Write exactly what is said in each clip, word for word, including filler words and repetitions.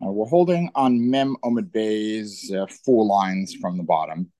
Uh, we're holding on Mem Omid Bey's uh, four lines from the bottom.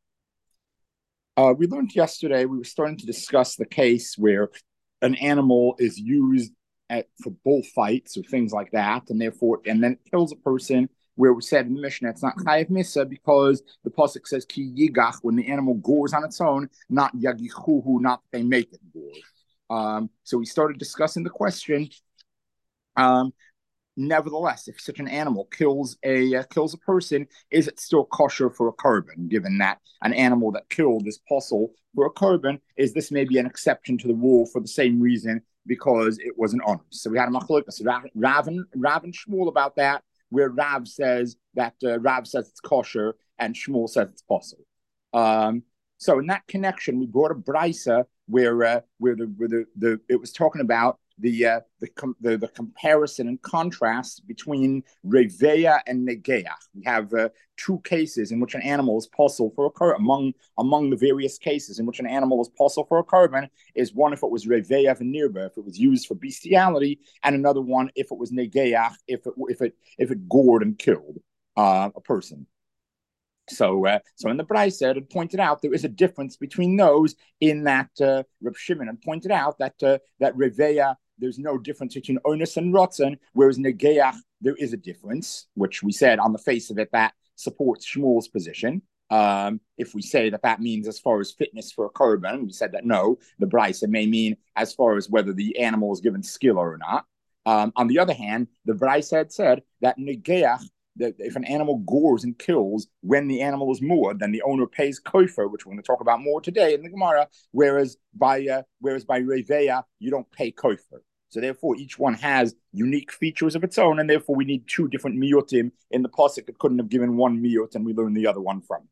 Uh, we learned yesterday, we were starting to discuss the case where an animal is used at, for bullfights or things like that, and therefore, and then it kills a person, where we said in the Mishnah it's not Chayiv Misa because the Pasuk says Ki Yigach, when the animal gores on its own, not Yagichuhu, not they make it gore. Um, so we started discussing the question. Um, Nevertheless, if such an animal kills a uh, kills a person, is it still kosher for a korban? Given that an animal that killed is possible for a korban, is this maybe an exception to the rule for the same reason because it was an honor? So we had a machlokes Rav and Rav and Shmuel about that, where Rav says that uh, Rav says it's kosher and Shmuel says it's possible. Um, so in that connection, we brought a brisa where uh, where the where the, the it was talking about the uh, the, com- the the comparison and contrast between reveya and negeach. We have uh, two cases in which an animal is possible for a korban. Among among the various cases in which an animal is possible for a korban is one if it was reveya v'nirba, if it was used for bestiality, and another one if it was negeach, if it if it if it gored and killed uh, a person. So, uh, so in the Brisa, it pointed out there is a difference between those. In that uh, Reb Shimon had pointed out that uh, that reveya, there's no difference between onus and rotzen, whereas negeach there is a difference, which we said on the face of it that supports Shmuel's position. Um, if we say that that means as far as fitness for a korban, we said that no, the Brisa may mean as far as whether the animal is given skill or not. Um, on the other hand, the Brisa had said that negeach, that if an animal gores and kills when the animal is moored, then the owner pays kofer, which we're going to talk about more today in the Gemara. Whereas by uh, whereas by reveya you don't pay kofer. So therefore, each one has unique features of its own, and therefore we need two different miyutim in the pasuk. It couldn't have given one miyut, and we learned the other one from.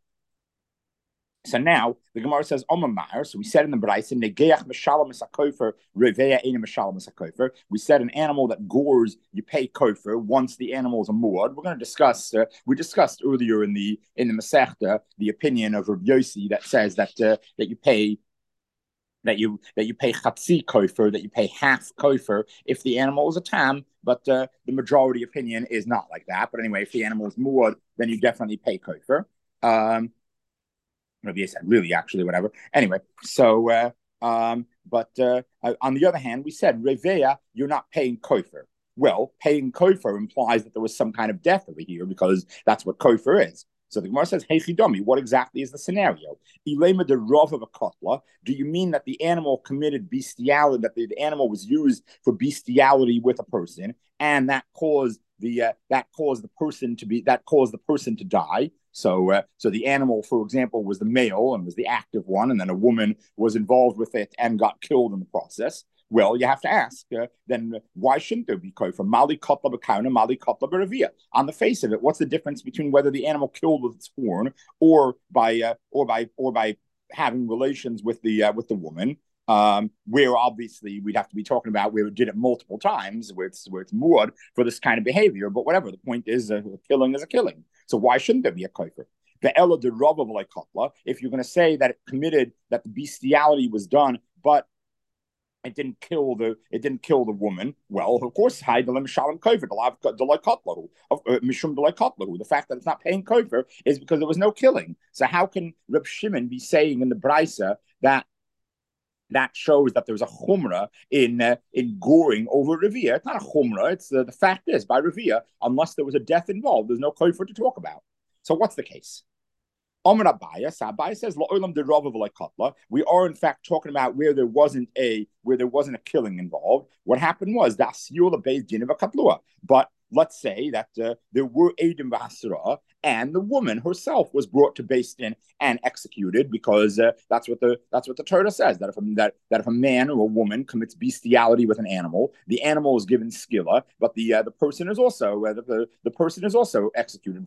So now the Gemara says Omamar. So we said in the Brisa, Negeach Meshalem Sakofer, Reveya Ena Meshalem Sakofer. We said an animal that gores, you pay kofer once the animal is a muad. We're going to discuss. Uh, we discussed earlier in the in the Masechta the opinion of Rav Yossi that says that uh, that you pay. That you that you pay chatzi kofer, that you pay half kofer if the animal is a tam, but uh, the majority opinion is not like that. But anyway, if the animal is muad, then you definitely pay kofer. Um, Maybe I said really, actually, whatever. Anyway, so, uh, um, but uh, on the other hand, we said, Reveya, you're not paying kofer. Well, paying kofer implies that there was some kind of death over here because that's what kofer is. So the Gemara says, Hey Chidomi, what exactly is the scenario? Ilema de Rav of a kotla. Do you mean that the animal committed bestiality, that the, the animal was used for bestiality with a person, and that caused the uh, that caused the person to be that caused the person to die? So, uh, so the animal, for example, was the male and was the active one, and then a woman was involved with it and got killed in the process. Well, you have to ask, uh, then why shouldn't there be kofer? Mali kotla b'kauna, mali kotla b'revia. On the face of it, what's the difference between whether the animal killed with its horn or by uh, or by or by having relations with the uh, with the woman? Um, where obviously we'd have to be talking about where it did it multiple times, where it's where it's moored for this kind of behavior. But whatever, the point is, uh, a killing is a killing. So why shouldn't there be a kofer? The ella de Rav of Kotla, if you're going to say that it committed, that the bestiality was done, but it didn't kill the it didn't kill the woman. Well, of course, hi the shalom kofer mishum delay. The fact that it's not paying kofer is because there was no killing. So how can Reb Shimon be saying in the brisa that that shows that there's a chumrah in uh, in goring over revia? It's not a chumrah. It's uh, the fact is by revia, unless there was a death involved, there's no kofer to talk about. So what's the case? Amar Abaya, so Abaya says, we are in fact talking about where there wasn't a where there wasn't a killing involved. What happened was that but let's say that uh, there were Eidim V'Hasra, and the woman herself was brought to Beis Din and executed because uh, that's what the that's what the Torah says, that if a, that that if a man or a woman commits bestiality with an animal, the animal is given skilla, but the uh, the person is also uh, the, the person is also executed.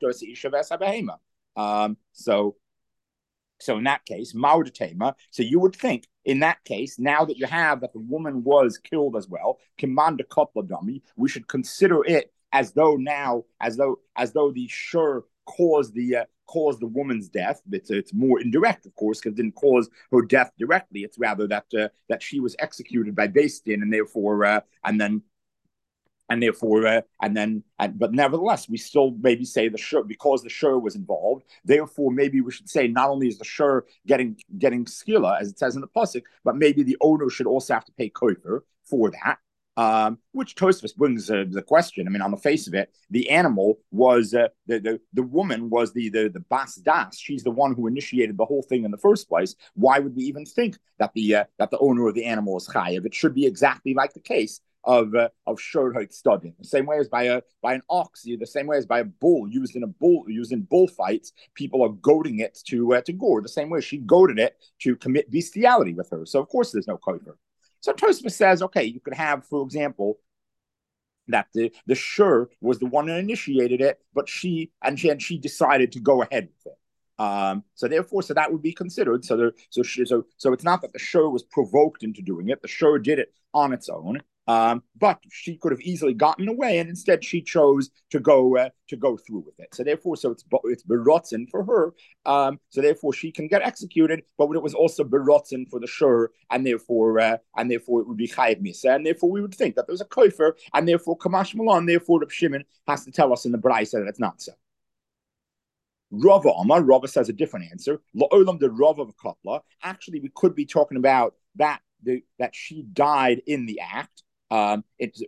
Um, so, so in that case, Maudatema. So you would think in that case, now that you have that the woman was killed as well, Kimanda Kotla dummy, we should consider it as though now, as though as though the sure caused the uh, caused the woman's death. It's it's more indirect, of course, because it didn't cause her death directly. It's rather that uh, that she was executed by Beis Din, and therefore, uh, and then and therefore, uh, and then, and, but nevertheless, we still maybe say the shur, because the shur was involved. Therefore, maybe we should say not only is the shur getting getting skila, as it says in the pasuk, but maybe the owner should also have to pay kofer for that. Um, which Tosfos brings uh, the question. I mean, on the face of it, the animal was uh, the, the the woman was the the the bas das. She's the one who initiated the whole thing in the first place. Why would we even think that the uh, that the owner of the animal is chayiv? It should be exactly like the case of uh, of shorhoit studying. The same way as by a by an ox, the same way as by a bull used in a bull used in bullfights, people are goading it to uh, to gore. The same way she goaded it to commit bestiality with her. So of course there's no kofer. So Tosfos says, okay, you could have, for example, that the the shur was the one that initiated it, but she and she and she decided to go ahead with it. Um, so therefore, so that would be considered. So there, so she, so so it's not that the shur was provoked into doing it. The shur did it on its own. Um, but she could have easily gotten away, and instead she chose to go uh, to go through with it. So therefore, so it's it's berotzen for her. Um, so therefore, she can get executed. But it was also berotzen for the shur, and therefore, uh, and therefore, it would be chayiv misa, and therefore, we would think that there's a kofer, and therefore, kamash malon. Therefore, Reb Shimon has to tell us in the Braisa that it's not so. Rava Amar, Rava says a different answer. La'olam the Rava of Katla. Actually, we could be talking about that the, that she died in the act. Um, it's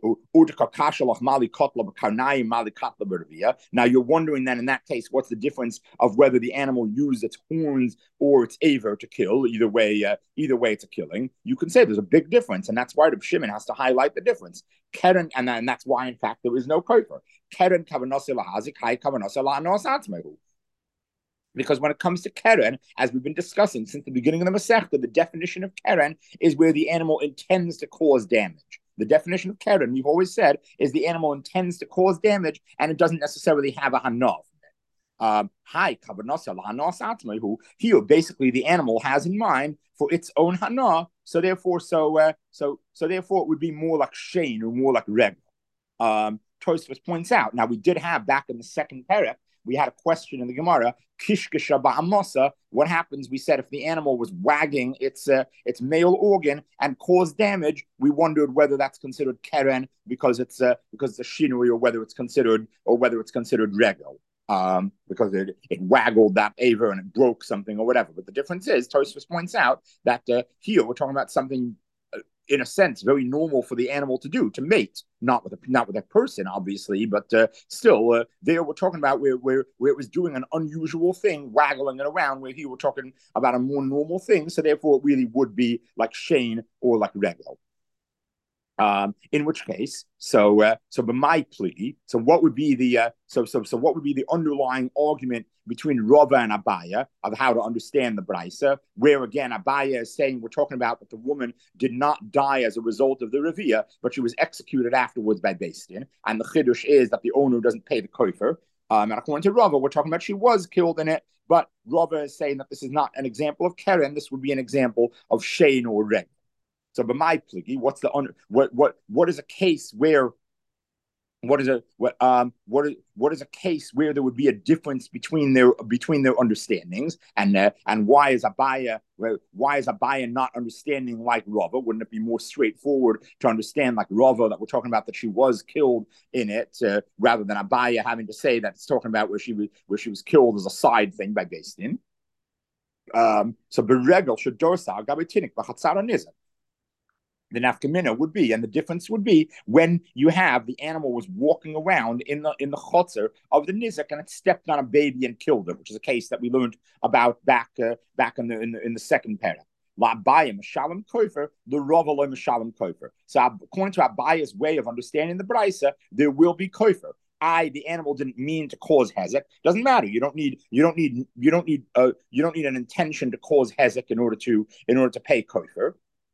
now you're wondering then in that case, what's the difference of whether the animal used its horns or its aver to kill? Either way, uh, either way, it's a killing. You can say there's a big difference, and that's why Reb Shimon has to highlight the difference. Keren, and, and that's why, in fact, there is no kofer. Keren kavanose lahazik, hai kavanose la'anos atzmehu. Because when it comes to Keren, as we've been discussing since the beginning of the Masechta, the definition of Keren is where the animal intends to cause damage. The definition of Keren, we've always said, is the animal intends to cause damage and it doesn't necessarily have a hana. Um, Hi, who here basically the animal has in mind for its own hana. So therefore, so uh, so so therefore, it would be more like shane or more like reg. Um, Tosfos points out. Now we did have back in the second parak, we had a question in the Gemara, kishkasha ba'amasa. What happens? We said if the animal was wagging its uh, its male organ and caused damage, we wondered whether that's considered keren because it's uh, because it's a shinui, or whether it's considered or whether it's considered regel. Um, because it, it waggled that aver and it broke something or whatever. But the difference is, Tosfos points out that uh, here we're talking about something, uh, in a sense, very normal for the animal to do, to mate, not with a not with a person, obviously, but uh, still, uh, there we're talking about where, where where it was doing an unusual thing, waggling it around, where here we're talking about a more normal thing. So therefore, it really would be like Shane or like Regel. Um, in which case, so uh, so by my plea, so what would be the uh, so so so what would be the underlying argument between Rava and Abaya of how to understand the Braisa? Where again, Abaya is saying we're talking about that the woman did not die as a result of the Revia, but she was executed afterwards by Beis Din, and the chiddush is that the owner doesn't pay the kofer. Um, and according to Rava, we're talking about she was killed in it, but Rava is saying that this is not an example of Keren. This would be an example of Shane or Reg. So, by my pligi, what's the under, what what what is a case where what is a what um what is what is a case where there would be a difference between their between their understandings, and uh, and why is Abaya why is Abaya not understanding like Rava? Wouldn't it be more straightforward to understand like Rava that we're talking about that she was killed in it, uh, rather than Abaya having to say that it's talking about where she was where she was killed as a side thing by Beis Din? Um, so beregel should dorsa gabetinik b'chatzara nizak. The nafkamina would be, and the difference would be when you have the animal was walking around in the in the chotzer of the nizak and it stepped on a baby and killed it, which is a case that we learned about back uh, back in the, in the in the second parak. La Abaya Mashalom Kofer, the Ravalo Mashalom Kofer. So according to Abaya's way of understanding the Braisa, there will be kofer. I, the animal, didn't mean to cause hezek. Doesn't matter. You don't need. You don't need. You don't need. Uh, you don't need an intention to cause hezek in order to in order to pay kofer.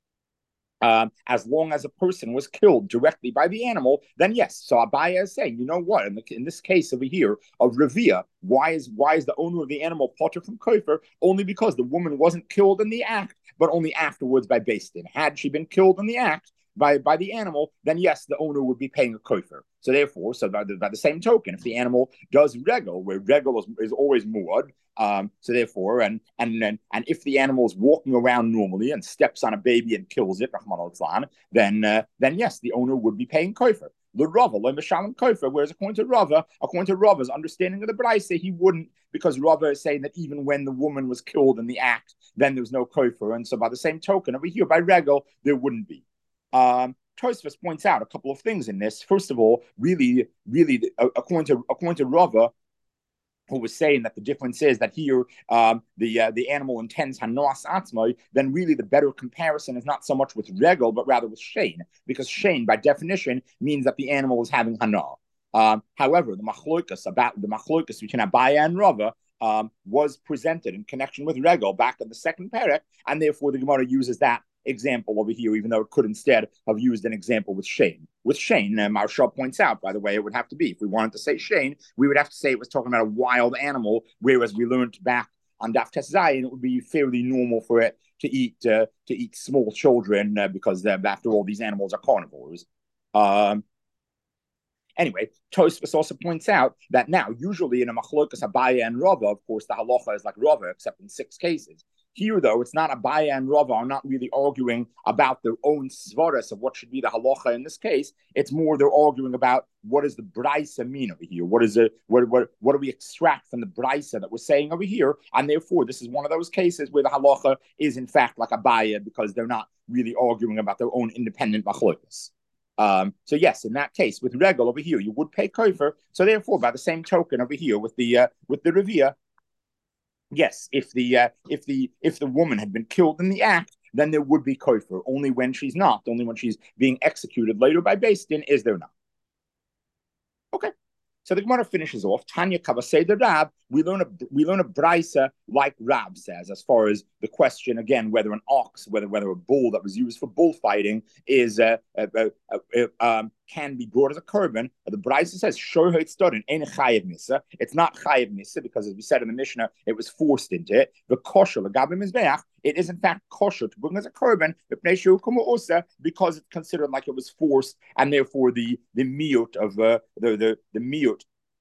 Um, as long as a person was killed directly by the animal, then yes. So Abaya is saying, you know what? In, the, in this case over here of Revia, why is why is the owner of the animal potter from kofer? Only because the woman wasn't killed in the act, but only afterwards by Beis Din. Had she been killed in the act by by the animal, then yes, the owner would be paying a kofer. So therefore, so by the, by the same token, if the animal does regel, where regel is, is always muad, um, so therefore, and and and and if the animal is walking around normally and steps on a baby and kills it, Rahman al then uh, then yes, the owner would be paying kofer. the Rava, like Mishalim Kofer. Whereas according to Rava, according to Rava's understanding of the Brisa, he wouldn't, because Rava is saying that even when the woman was killed in the act, then there was no Kofer. And so by the same token, over here by Regel, there wouldn't be. Um, Tosfos points out a couple of things in this. First of all, really, really, according to according to Rava, who was saying that the difference is that here um, the uh, the animal intends hanos atzmai, then really the better comparison is not so much with regel, but rather with shein, because shein, by definition, means that the animal is having hana. Um, however, the machloikas about the machloikas between Abaya and Rava um, was presented in connection with regel back in the second parak, and therefore the Gemara uses that example over here, even though it could instead have used an example with Shane. With Shane, uh, Marshall points out, by the way, it would have to be, if we wanted to say Shane, we would have to say it was talking about a wild animal, whereas we learned back on Daf Tes Zayin, it would be fairly normal for it to eat uh, to eat small children uh, because uh, after all, these animals are carnivores. Um, Anyway, Tosfos also points out that now, usually in a machlokas Abaya and Rava, of course, the halacha is like Rava, except in six cases. Here, though, it's not Abaya and Rava are not really arguing about their own svaras of what should be the halacha in this case. It's more they're arguing about what does the brisa mean over here. What is it? What what what do we extract from the brisa that we're saying over here? And therefore, this is one of those cases where the halacha is in fact like Abaya because they're not really arguing about their own independent machlokas. Um, so yes, in that case, with regel over here, you would pay kofer. So therefore, by the same token over here with the uh, with the revia, yes, if the uh, if the if the woman had been killed in the act, then there would be kofer. Only when she's not, only when she's being executed later by Beis Din, is there not. Okay. So the Gemara finishes off. Tanya Kavasei the Rab. We learn a we learn a brisa like Rab says, as far as the question again whether an ox, whether whether a bull that was used for bullfighting is uh, uh, uh, uh, um, can be brought as a korban. The brisa says shor it's done in chayiv misa. It's not chayiv misa because, as we said in the Mishnah, it was forced into it. The kosher legabim mizbeach. It is in fact kosher to bring as a korban because it's considered like it was forced, and therefore the the miut of uh, the the the miut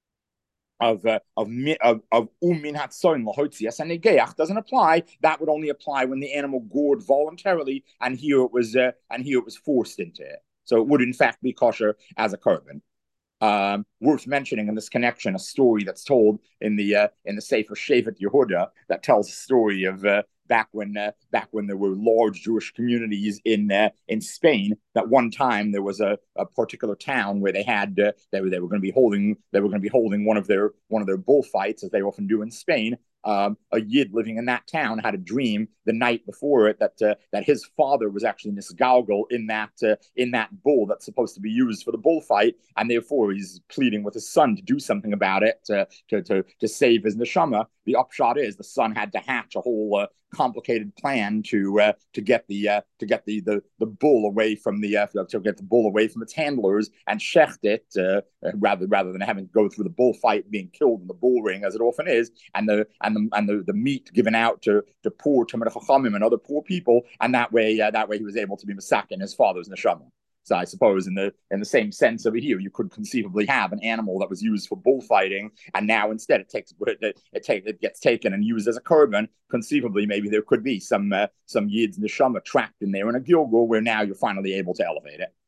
of uh, of of of umin hatzoin lahotzias and negeach doesn't apply. That would only apply when the animal gored voluntarily, and here it was uh, and here it was forced into it. So it would in fact be kosher as a korban. Um, worth mentioning in this connection a story that's told in the uh, in the Sefer Shevet Yehuda that tells a story of uh, back when uh, back when there were large Jewish communities in uh, in Spain. That one time there was a, a particular town where they had uh, they were they were going to be holding they were going to be holding one of their one of their bullfights, as they often do in Spain. Um, a yid living in that town had a dream the night before it that uh, that his father was actually nisgalgal in that uh, in that bull that's supposed to be used for the bullfight, and therefore he's pleading with his son to do something about it to to to, to save his neshama. The upshot is the son had to hatch a whole uh, complicated plan to uh, to get the uh, to get the, the the bull away from the uh, to get the bull away from its handlers and shecht it uh, rather rather than having to go through the bullfight being killed in the bull ring as it often is, and the and the and the, the meat given out to to poor Talmidei Chachamim and other poor people, and that way uh, that way he was able to be masakin his father's neshama. So I suppose in the in the same sense over here, you could conceivably have an animal that was used for bullfighting, and now instead it takes it it, it, take, it gets taken and used as a korban. Conceivably, maybe there could be some uh, some yid's neshama trapped in there in a gilgul, where now you're finally able to elevate it.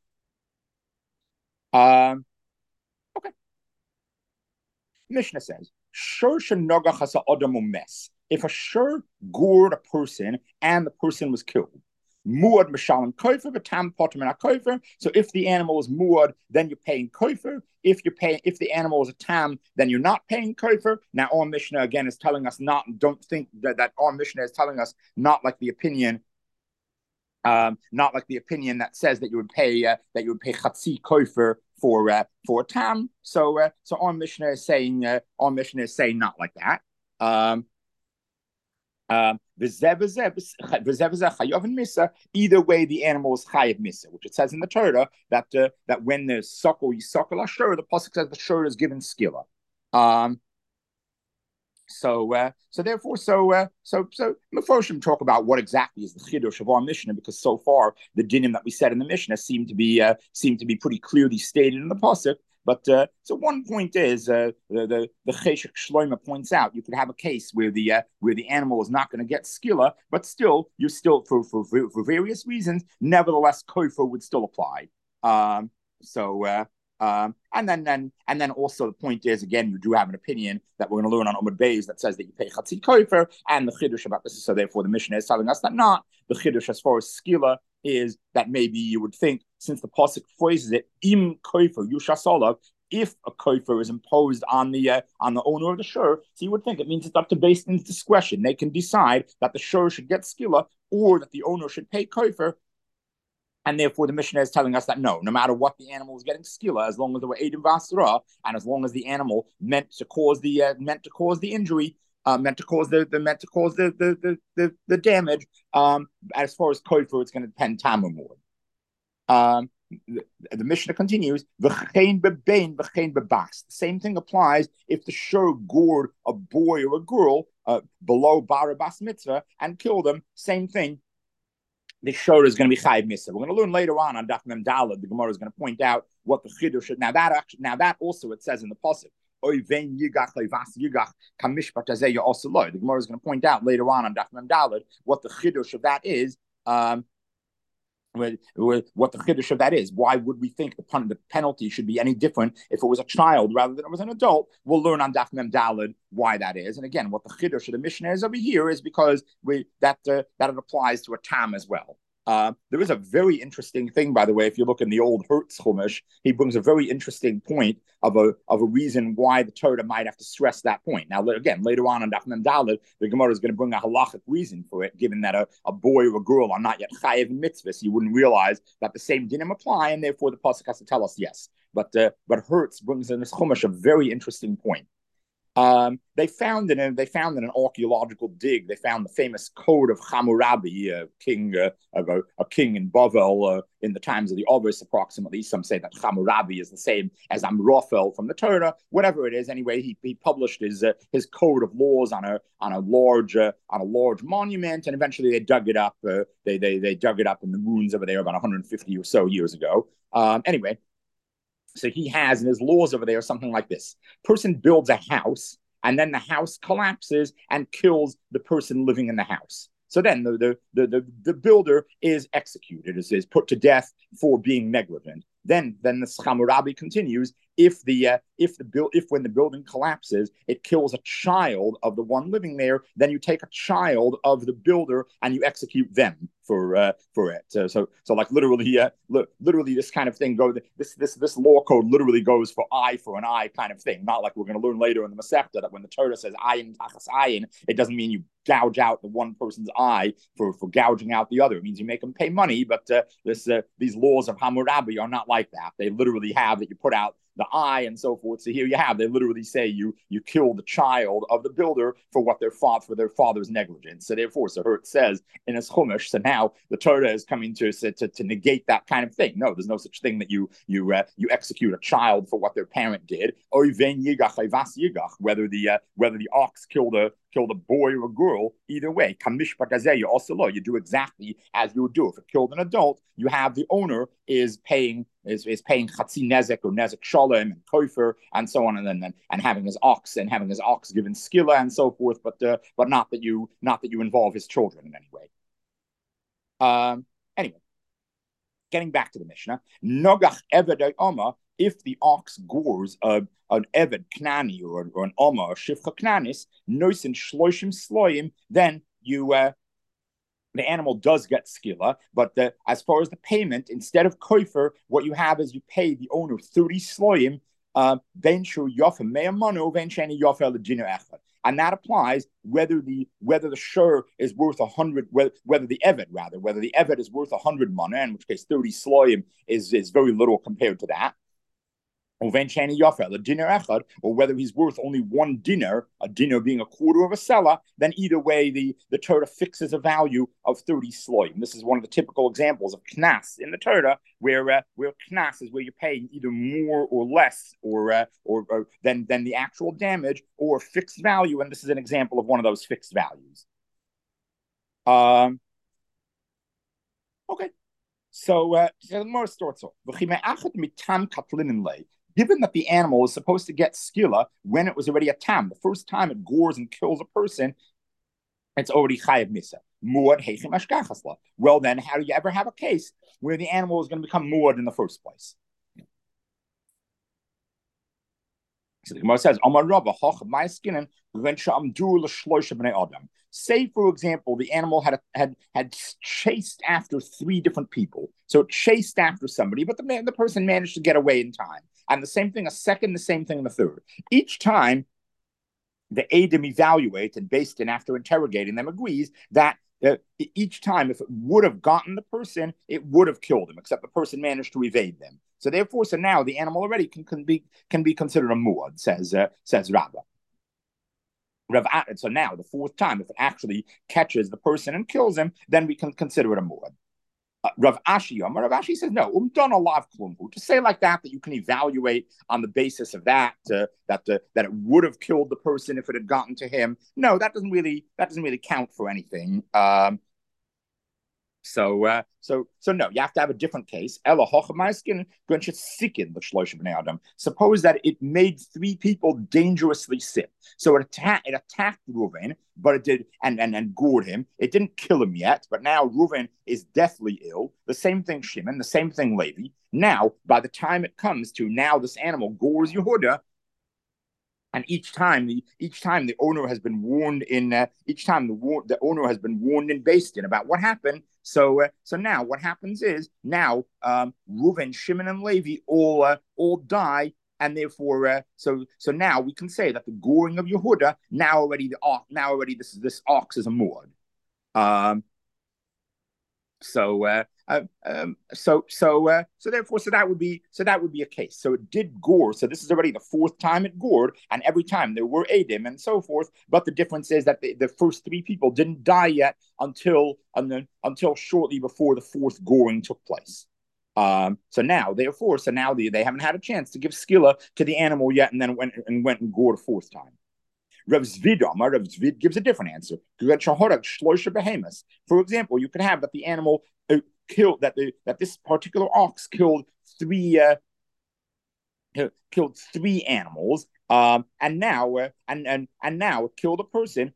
Um, okay. Mishnah says, "Shor shenogach hasa adam mes." If a shor gored a person and the person was killed. Muad mishalim kofer, but tam potem and a kofer. So if the animal is muad, then you're paying kofer. If you pay, if the animal is a tam, then you're not paying kofer. Now our Mishnah again is telling us not. Don't think that that our Mishnah is telling us not like the opinion, um, not like the opinion that says that you would pay uh, that you would pay chatzi kofer for uh, for a tam. So uh, so our Mishnah is saying uh, our Mishnah is saying not like that. Um, Um, either way, the animal is chayiv misa, which it says in the Torah that uh, that when the suckle yisakal ashur, the pasuk says the shur is given skila. Um, so uh, so therefore, so uh, so so Mefoshim talk about what exactly is the chiddush of our Mishnah, because so far the dinim that we said in the Mishnah seem to be uh, seem to be pretty clearly stated in the pasuk. But uh, so one point is uh, the the the Cheshek Shloima points out you could have a case where the uh, where the animal is not going to get skilla, but still you still for for for various reasons, nevertheless kofer would still apply. Um, so uh, Um, and then, then, and then also the point is, again, you do have an opinion that we're going to learn on Umad Beis that says that you pay Chatzi Kofer, and the Chiddush about this. So therefore, the Mishnah is telling us that not the Chiddush as far as Skila is that maybe you would think, since the pasuk phrases it, Im Kofer Yushasolav, if a kofer is imposed on the uh, on the owner of the shur, so you would think it means it's up to Beis Din's discretion. They can decide that the shur should get skila or that the owner should pay kofer. And therefore, the Mishnah is telling us that no, no matter what the animal is getting skila, as long as there were Eidim Vasra, and as long as the animal meant to cause the uh, meant to cause the injury, uh, meant to cause the, the meant to cause the the the, the, the damage. Um, as far as kofer, it's going to depend tamar more. Um, the, the Mishnah continues, v'chein bebein, v'chein bebas. The same thing applies if the shur gored a boy or a girl uh, below bar bas mitzvah and killed them. Same thing. The shur is going to be chayiv mitzvah. We're going to learn later on on Daf Mem Daled. The Gemara is going to point out what the chiddush should. Now that actually, now that also it says in the pasuk. The Gemara is going to point out later on on Daf Mem Daled what the chiddush of that is. Um, With, with what the chiddush of that is. Why would we think the, pun- the penalty should be any different if it was a child rather than it was an adult? We'll learn on Daf Mem Daled why that is. And again, what the chiddush of the Mishnah is over here is because we that uh, that it applies to a tam as well. Uh, there is a very interesting thing, by the way. If you look in the old Hertz Chumash, he brings a very interesting point of a of a reason why the Torah might have to stress that point. Now, again, later on in Daf Mem Daled, the Gemara is going to bring a halachic reason for it, given that a, a boy or a girl are not yet chayev in mitzvahs. You wouldn't realize that the same dinim apply, and therefore the pasuk has to tell us yes. But uh, but Hertz brings in this Chumash a very interesting point. Um, they found in a, they found in an archaeological dig, they found the famous code of Hammurabi, a king, uh, a, a king in Bavel uh, in the times of the Ovis, approximately. Some say that Hammurabi is the same as Amraphel from the Torah. Whatever it is, anyway, he, he published his uh, his code of laws on a on a large uh, on a large monument, and eventually they dug it up. Uh, they they they dug it up in the ruins over there about one hundred fifty or so years ago. Um, anyway. So he has in his laws over there something like this. Person builds a house, and then the house collapses and kills the person living in the house. So then the the the, the, the builder is executed, is, is put to death for being negligent. Then then the Hammurabi continues. If the uh, if the build if when the building collapses, it kills a child of the one living there, then you take a child of the builder and you execute them for uh, for it. So so so like literally, uh, li- literally this kind of thing goes. This this this law code literally goes for eye for an eye kind of thing. Not like we're going to learn later in the Masechta that when the Torah says ayin tachas ayin, it doesn't mean you gouge out the one person's eye for for gouging out the other. It means you make them pay money. But uh, this uh, these laws of Hammurabi are not like that. They literally have that you put out the eye and so forth. So here you have, they literally say you you kill the child of the builder for what their father for their father's negligence. So therefore, so Hurt says in his Chumash, so now the Torah is coming to, to to negate that kind of thing. No, there's no such thing that you you uh, you execute a child for what their parent did. Whether the uh, whether the ox killed a killed a boy or a girl, either way, you do exactly as you would do if it killed an adult. You have the owner is paying is, is paying chatzi nezek or nezek shalom and kofer and so on, and then and, and having his ox and having his ox given skilla and so forth, but uh, but not that you not that you involve his children in any way. Um, anyway, getting back to the Mishnah, nogach eved oma, if the ox gores a an eved knani or, or an oma or shivcha knanis, noisin shloishim sloim, then you uh, the animal does get skilla, but the, as far as the payment, instead of kofer, what you have is you pay the owner thirty sloim, ben shu yofim me'amanu, ben sheni yofel l'dina echad. And that applies whether the whether the shur is worth a hundred, whether, whether the eved rather, whether the eved is worth a hundred mana, in which case thirty sloim is is very little compared to that. Or whether he's worth only one dinar, a dinar being a quarter of a selah, then either way the, the Torah fixes a value of thirty sloim. This is one of the typical examples of knas in the Torah, where uh, where knas is where you're paying either more or less, or uh, or, or than than the actual damage, or a fixed value. And this is an example of one of those fixed values. Um. Okay, so uh, the Gemara starts off. Given that the animal is supposed to get skilla when it was already a tam, the first time it gores and kills a person, it's already chayav misa. Muad heichim ashkachasla. Well, then, how do you ever have a case where the animal is going to become muad in the first place? So the Gemara says, Amar Rabba, Hoch my skin, Adam. Say, for example, the animal had had had chased after three different people. So it chased after somebody, but the man, the person managed to get away in time. And the same thing a second, the same thing the third. Each time the Adam evaluates and based in after interrogating them agrees that uh, each time if it would have gotten the person, it would have killed him, except the person managed to evade them. So therefore, so now the animal already can, can be can be considered a muad, says uh, says Rabbah. So now the fourth time, if it actually catches the person and kills him, then we can consider it a muad. Uh, Rav Ashi, Rav Ashi says no. Umdon alav klumhu. To say like that, that you can evaluate on the basis of that, uh, that uh, that it would have killed the person if it had gotten to him. No, that doesn't really that doesn't really count for anything. Um, So, uh, so, so no, you have to have a different case. Suppose that it made three people dangerously sick. So it attacked, it attacked Reuven, but it did, and, and, and gored him. It didn't kill him yet, but now Reuven is deathly ill. The same thing Shimon, the same thing Levi. Now, by the time it comes to now this animal gores Yehuda, and each time the each time the owner has been warned in uh, each time the the owner has been warned in Beis Din about what happened. So uh, so now what happens is now um, Reuven, Shimon, and Levi all uh, all die, and therefore uh, so so now we can say that the goring of Yehuda now already the now already this this ox is a muad. Um, so uh, uh, um, so so uh, so therefore, so that would be so that would be a case. So it did gore. So this is already the fourth time it gored, and every time there were Adim and so forth. But the difference is that the, the first three people didn't die yet until until, until shortly before the fourth goring took place. Um, so now, therefore, so now they, they haven't had a chance to give skilla to the animal yet, and then went and went and gored a fourth time. Rav Zvid Amar, Rav Zvid gives a different answer. For example, you could have that the animal uh, killed that the that this particular ox killed three uh, killed three animals, um, and now uh, and and and now it killed a person.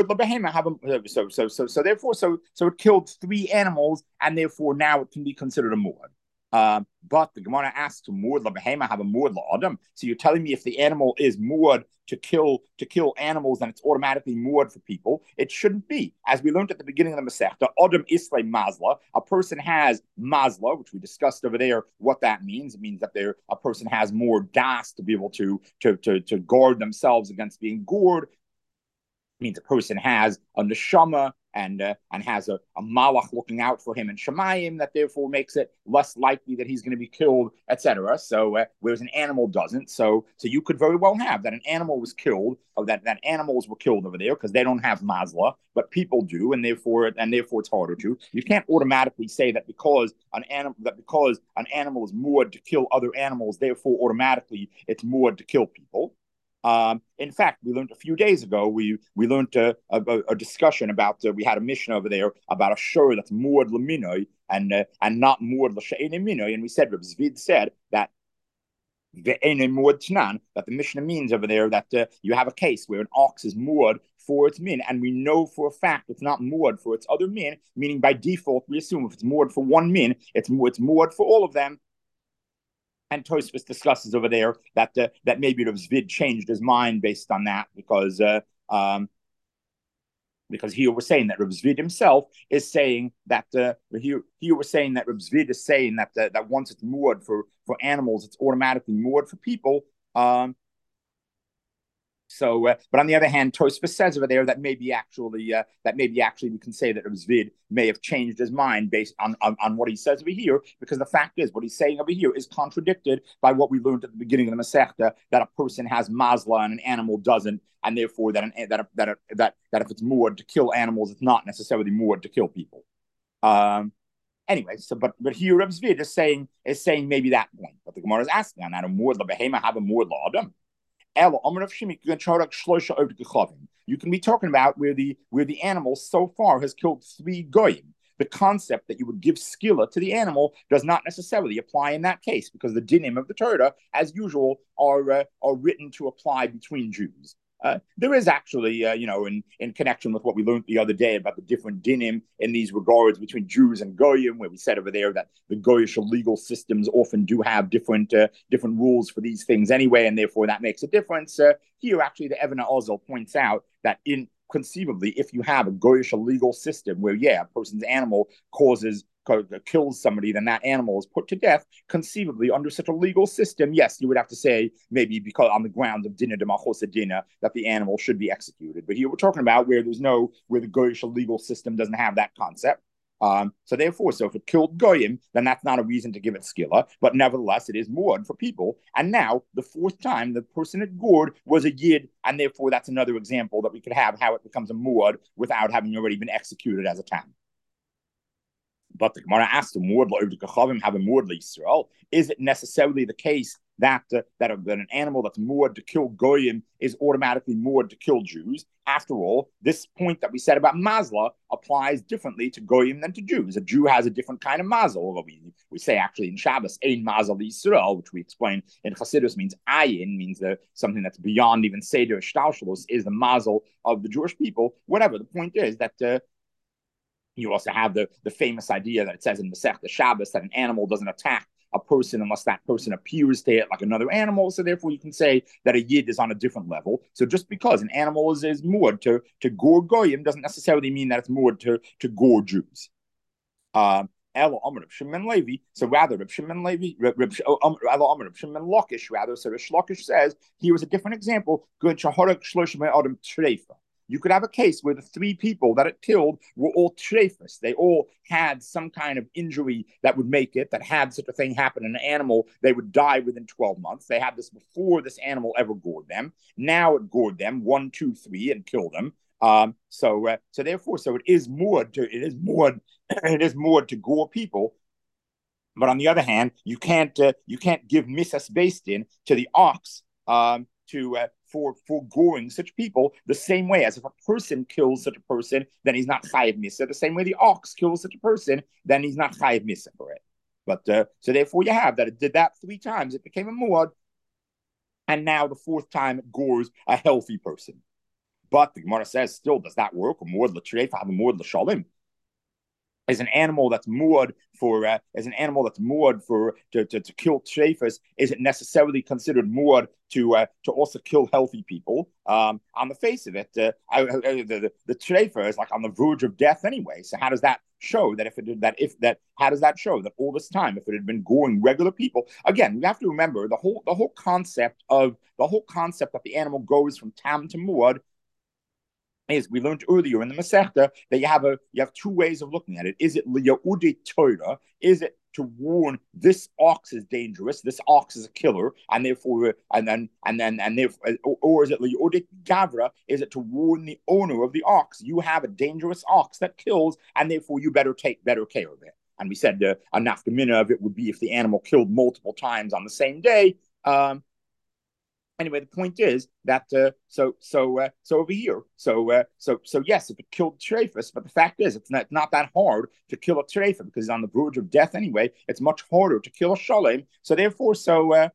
So so so so therefore so so it killed three animals, and therefore now it can be considered a muad. Um, but the Gemara asks, "Muad labehema have a muad la-adam." So you're telling me if the animal is muad to kill to kill animals, then it's automatically muad for people? It shouldn't be. As we learned at the beginning of the Masechta, adam isle mazla. A person has mazla, which we discussed over there. What that means? It means that there a person has more das to be able to to to to guard themselves against being gored. It means a person has a neshama and uh, and has a, a malach looking out for him in Shemayim, that therefore makes it less likely that he's going to be killed, et cetera. So uh, whereas an animal doesn't. So so you could very well have that an animal was killed, or that, that animals were killed over there because they don't have mazla, but people do, and therefore and therefore it's harder to. You can't automatically say that because an animal that because an animal is muad to kill other animals, therefore automatically it's muad to kill people. Um, in fact, we learned a few days ago, we we learned uh, a, a discussion about, uh, we had a mission over there about a shur that's muad l'minoi and uh, and not muad l'she'enim minoi, and we said, Reb Zvid said that ve'enim muad tnan, that the Mishnah means over there that uh, you have a case where an ox is muad for its min, and we know for a fact it's not muad for its other min, meaning by default we assume if it's muad for one min, it's it's muad for all of them. And Tosfos discusses over there that uh, that maybe Rav Zvid changed his mind based on that because uh, um, because here we're saying that Rav Zvid himself is saying that uh, here here we're saying that Rav Zvid is saying that uh, that once it's muad for for animals, it's automatically muad for people. Um, So, uh, but on the other hand, Tosfos says over there that maybe actually, uh, that maybe actually we can say that Rav Zvid may have changed his mind based on, on, on what he says over here, because the fact is, what he's saying over here is contradicted by what we learned at the beginning of the Masechta, that a person has mazla and an animal doesn't, and therefore that an, that that that that if it's muad to kill animals, it's not necessarily muad to kill people. Um, anyway, so but but here Rav Zvid is saying is saying maybe that point, but the Gemara is asking on that a muad labehema have a muad la-adam. You can be talking about where the where the animal so far has killed three goyim. The concept that you would give skilla to the animal does not necessarily apply in that case, because the dinim of the Torah, as usual, are uh, are written to apply between Jews. Uh, there is actually, uh, you know, in, in connection with what we learned the other day about the different dinim in these regards between Jews and Goyim, where we said over there that the Goyish legal systems often do have different uh, different rules for these things anyway, and therefore that makes a difference. Uh, here, actually, the Evan Ozel points out that in conceivably, if you have a Goyish legal system where, yeah, a person's animal causes kills somebody, then that animal is put to death. Conceivably, under such a legal system, yes, you would have to say maybe because on the grounds of dina de machosa dina that the animal should be executed. But here we're talking about where there's no where the Goyish legal system doesn't have that concept. Um, so therefore, so if it killed Goyim, then that's not a reason to give it skilla, but nevertheless, it is muad for people. And now, the fourth time, the person it gored was a yid, and therefore that's another example that we could have how it becomes a muad without having already been executed as a tam. But the Gemara asked him, have a muad Yisrael. Is it necessarily the case that uh, that, a, that an animal that's muad to kill goyim is automatically muad to kill Jews? After all, this point that we said about mazla applies differently to goyim than to Jews. A Jew has a different kind of mazel. Although we, we say actually in Shabbos, ein mazel Yisrael, which we explain in Chassidus means ayin, means the, something that's beyond even seder shtalshalos, is the mazel of the Jewish people. Whatever, the point is that uh, you also have the, the famous idea that it says in Masechta Shabbos that an animal doesn't attack a person unless that person appears to it like another animal. So therefore, you can say that a yid is on a different level. So just because an animal is, is muad to, to gore goyim doesn't necessarily mean that it's muad to, to gore Jews. Um, so rather, Reb Shimon Levi, Reb, Reb, um, Reb Shimon Lakish, rather, so Reb Lakish says, here is a different example. Good shaharak shloshim adam treifa. You could have a case where the three people that it killed were all trephus. They all had some kind of injury that would make it, that had such a thing happen in an animal, they would die within twelve months. They had this before this animal ever gored them. Now it gored them, one, two, three, and killed them. Um, so, uh, so therefore, so it is muad to it is muad it is muad to gore people. But on the other hand, you can't uh, you can't give misas based in to the ox um, to uh, for for goring such people the same way as if a person kills such a person, then he's not chayiv misa. The same way the ox kills such a person, then he's not chayiv misa for it. But uh, so therefore, you have that it did that three times. It became a muad, and now the fourth time it gores a healthy person. But the Gemara says, still, does that work? A muad l'treif, have a muad l'shalim. As an animal that's muad for, uh, as an animal that's muad for to, to, to kill treifas, is it necessarily considered muad to uh, to also kill healthy people? Um, on the face of it, uh, I, I, the the, the treifa is like on the verge of death anyway. So how does that show that if it did that if that how does that show that all this time if it had been goring regular people? Again, we have to remember the whole the whole concept of the whole concept that the animal goes from tam to muad is we learned earlier in the Masechta that you have a you have two ways of looking at it. Is it liyaude Torah? Is it to warn this ox is dangerous, this ox is a killer, and therefore and then and then and therefore, or, or is it liyaude Gavra? Is it to warn the owner of the ox? You have a dangerous ox that kills, and therefore you better take better care of it. And we said uh, a nafkamina of it would be if the animal killed multiple times on the same day. Um, Anyway, the point is that uh, so so uh, so over here, so uh, so so yes, if it killed trephus, but the fact is, it's not not that hard to kill a trephus because it's on the verge of death anyway. It's much harder to kill a shalem. So therefore, so uh,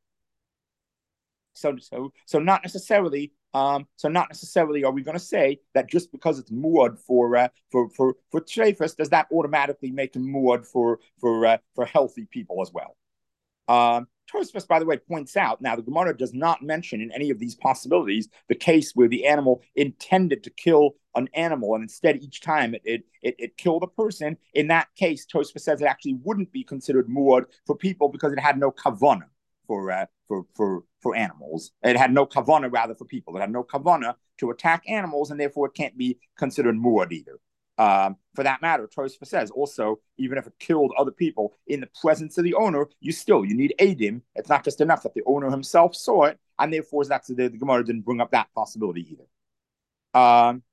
so so so not necessarily. Um, so not necessarily are we going to say that just because it's muad for uh, for for for trephus, does that automatically make him muad for for uh, for healthy people as well? Um, Tosfos, by the way, points out, now the Gemara does not mention in any of these possibilities the case where the animal intended to kill an animal and instead each time it it, it, it killed a person. In that case, Tosfos says it actually wouldn't be considered muad for people because it had no kavana for, uh, for, for, for animals. It had no kavana, rather, for people. It had no kavana to attack animals, and therefore it can't be considered muad either. Um, for that matter, Tosfos says also, even if it killed other people in the presence of the owner, you still you need edim. It's not just enough that the owner himself saw it, and therefore that's the, the Gemara didn't bring up that possibility either. Um,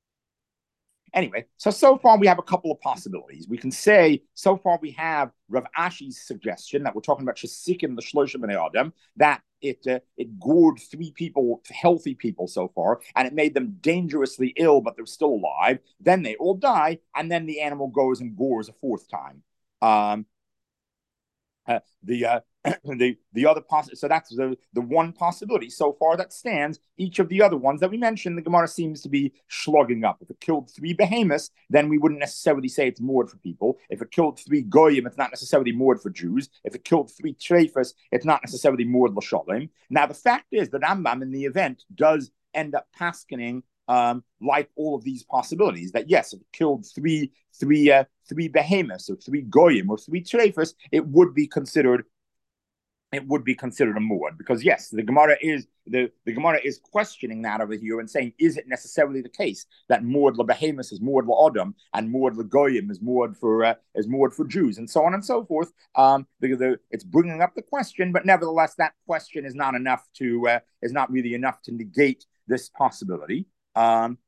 anyway, so so far we have a couple of possibilities. We can say so far we have Rav Ashi's suggestion that we're talking about Shesikim the Shloshim and Adam that it uh, it gored three people, healthy people so far, and it made them dangerously ill, but they're still alive. Then they all die, and then the animal goes and gores a fourth time. Um, uh, the uh, the the other poss- so that's the the one possibility so far that stands. Each of the other ones that we mentioned, the Gemara seems to be slugging up. If it killed three behemoths, then we wouldn't necessarily say it's moored for people. If it killed three goyim, it's not necessarily moored for Jews. If it killed three treifas, it's not necessarily moored l'shalim. Now the fact is that Rambam in the event does end up paskening um, like all of these possibilities. That yes, if it killed three three uh, three behemoths or three goyim or three treifas, it would be considered it would be considered a muad, because yes, the Gemara is the, the Gemara is questioning that over here and saying, is it necessarily the case that muad lebehemus is muad leodam and muad legoyim is muad for uh, is muad for Jews, and so on and so forth? Um, the, the, it's bringing up the question, but nevertheless, that question is not enough to uh, is not really enough to negate this possibility. Um,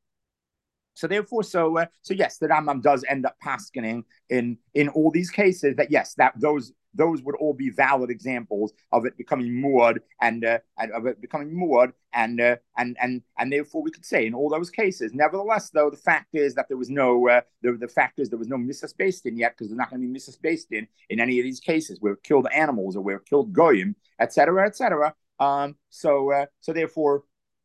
So therefore, so uh, so yes, the Rambam does end up paskening in in all these cases that yes, that those those would all be valid examples of it becoming muad and uh, and of it becoming muad and uh, and and and therefore we could say in all those cases. Nevertheless, though, the fact is that there was no uh, the the fact is there was no missus based in yet, because there's not going to be missus based in in any of these cases where it killed animals or where it killed goyim, et cetera, et cetera. Um, so uh, so therefore.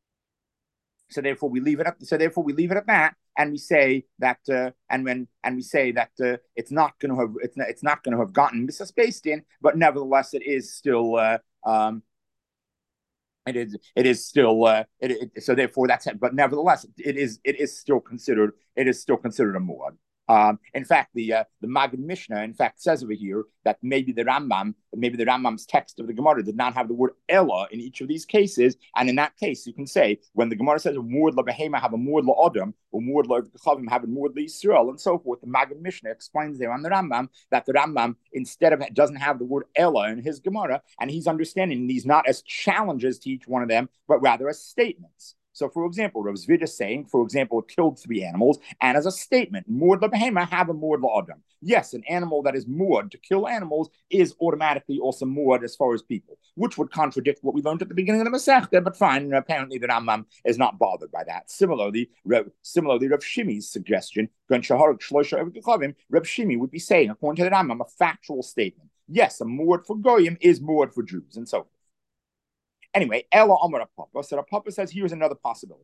So therefore, we leave it up. So therefore, we leave it at that, and we say that, uh, and when, and we say that uh, it's not going to have, it's not, it's not going to have gotten missus based in, but nevertheless, it is still, uh, um, it is, it is still, uh, it, it, so therefore, that's it. But nevertheless, it is, it is still considered, it is still considered a muad. Um, in fact, the uh, the Maggid Mishnah, in fact, says over here that maybe the Rambam, maybe the Rambam's text of the Gemara did not have the word Ella in each of these cases, and in that case, you can say when the Gemara says "Muad la behema" have a Muad la Adam, or Muad la Chavim have a Muad la Yisrael, and so forth. The Maggid Mishnah explains there on the Rambam that the Rambam instead of doesn't have the word Ella in his Gemara, and he's understanding these not as challenges to each one of them, but rather as statements. So, for example, Rav Zvid is saying, for example, it killed three animals, and as a statement, muad lebehema have a muad la'adam. Yes, an animal that is muad to kill animals is automatically also muad as far as people, which would contradict what we learned at the beginning of the Masechta, but fine, apparently the Rambam is not bothered by that. Similarly, Rav, similarly, Rav Shimi's suggestion, Rav Shimi would be saying, according to the Rambam, a factual statement. Yes, a muad for goyim is muad for Jews, and so forth. Anyway, Ella Amar Papa. So the Papa says here's another possibility.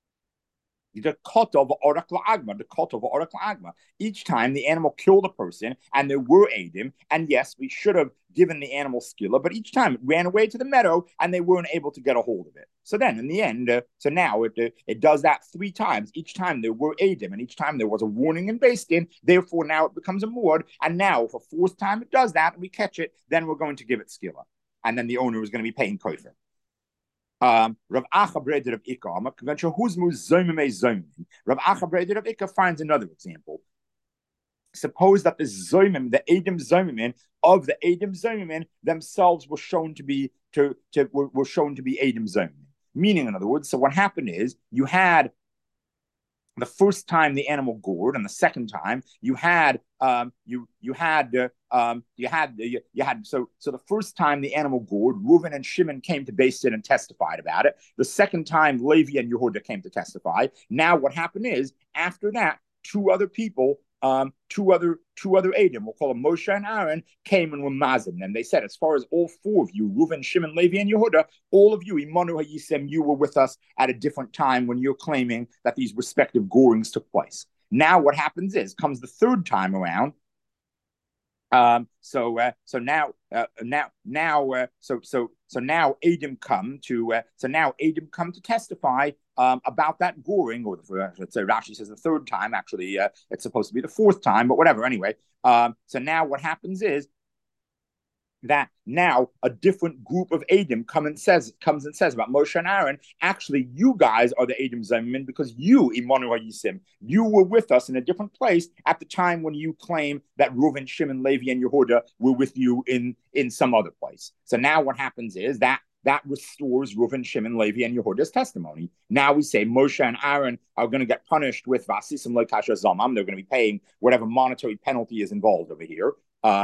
The kotov orak la'agma, the kotov orak la'agma. Each time the animal killed a person, and there were edim, and yes, we should have given the animal skilla, but each time it ran away to the meadow, and they weren't able to get a hold of it. So then, in the end, uh, so now it uh, it does that three times. Each time there were edim, and each time there was a warning and based in. Therefore, now it becomes a muad, and now if a fourth time it does that, and we catch it, then we're going to give it skilla, and then the owner is going to be paying kofer. Um, Rav Acha Breder of Ikka, Rav Acha Breder of Ikka finds another example. Suppose that the Zoimim, the Edim Zoimim of the Edim Zoimim themselves were shown to be to, to were, were shown to be Edim Zoimim. Meaning, in other words, so what happened is you had the first time the animal gored, and the second time you had um, you you had uh, um, you had you, you had so so the first time the animal gored, Reuven and Shimon came to Beis Din and testified about it. The second time, Levi and Yehuda came to testify. Now, what happened is after that, two other people. Um, two other two other Adim, we'll call them Moshe and Aaron, came and were mazim. And they said, as far as all four of you, Reuven, Shimon, Levi, and Yehuda, all of you, Imanu Hayisem, you were with us at a different time when you're claiming that these respective gorings took place. Now what happens is, comes the third time around. Um, so uh, so now uh, now now uh, so so so now Adim come to uh, so now Adim come to testify um, about that goring, or the, let's say Rashi says the third time. Actually, uh, it's supposed to be the fourth time, but whatever. Anyway, um, so now what happens is that now a different group of Adim come and says comes and says about Moshe and Aaron. Actually, you guys are the Adim Zaymin because you, Imanu Hayisim, you were with us in a different place at the time when you claim that Reuven, Shimon, Levi, and Yehuda were with you in in some other place. So now what happens is that that restores Reuven, Shimon, Levi, and Yehuda's testimony. Now we say Moshe and Aaron are going to get punished with Vasisim Lekasha Zamam. They're going to be paying whatever monetary penalty is involved over here. Um,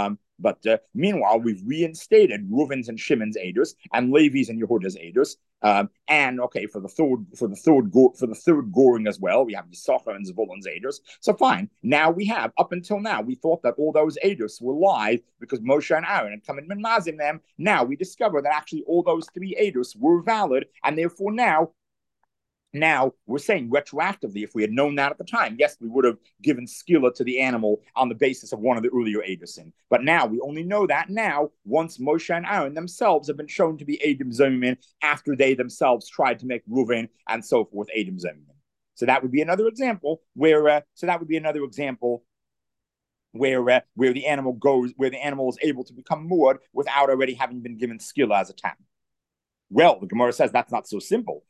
But uh, meanwhile, we've reinstated Reuven's and Shimon's edus and Levi's and Yehuda's edus. Um, and okay, for the third for the third go, for the third goring as well, we have Yisachar and Zevulun's edus. So fine. Now we have up until now we thought that all those edus were lies because Moshe and Aaron had come and been mazim them. Now we discover that actually all those three edus were valid, and therefore now Now, we're saying retroactively, if we had known that at the time, yes, we would have given skilla to the animal on the basis of one of the earlier Adusin. But now, we only know that now, once Moshe and Aaron themselves have been shown to be Adim Zomin after they themselves tried to make Reuven and so forth Adim Zomin. So that would be another example where, uh, so that would be another example where uh, where the animal goes, where the animal is able to become muad without already having been given skilla as a tam. Well, the Gemara says that's not so simple.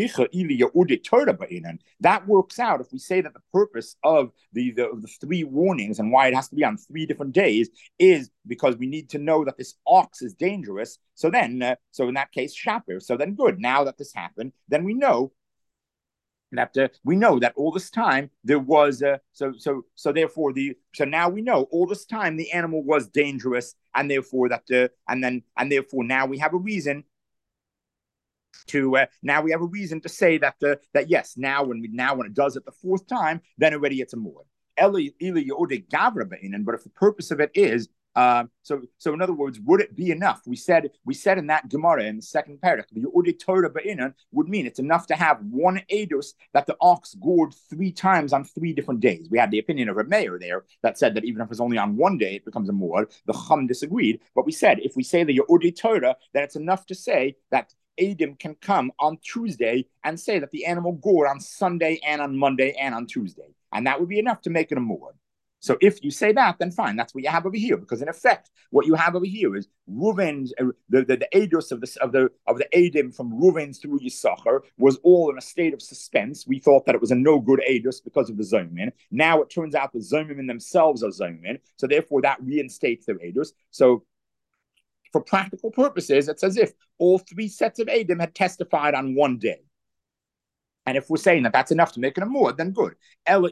That works out if we say that the purpose of the, the, the three warnings and why it has to be on three different days is because we need to know that this ox is dangerous. So then, uh, so in that case, Shapir. So then good. Now that this happened, then we know that uh, we know that all this time there was uh, so so so therefore the so now we know all this time the animal was dangerous and therefore that uh, and then and therefore now we have a reason to uh, now we have a reason to say that uh, that yes, now when we now when it does it the fourth time, then already it's a muad. But if the purpose of it is uh, so so in other words, would it be enough? We said we said in that Gemara in the second paragraph, the Yehuda Torah Ba'inan would mean it's enough to have one edus that the ox gored three times on three different days. We had the opinion of a mayor there that said that even if it's only on one day, it becomes a muad. The Chum disagreed, but we said if we say the Yehuda Torah, then it's enough to say that Adim can come on Tuesday and say that the animal gored on Sunday and on Monday and on Tuesday. And that would be enough to make it a muad. So if you say that, then fine, that's what you have over here. Because in effect, what you have over here is Reuven's, uh, the, the, the edus of the, of the, of the Adim from Reuven through Yisachar was all in a state of suspense. We thought that it was a no good edus because of the Zomin. Now it turns out the Zomin themselves are Zomin. So therefore that reinstates their edus. So for practical purposes, it's as if all three sets of Adim had testified on one day. And if we're saying that that's enough to make it a muad, then good. But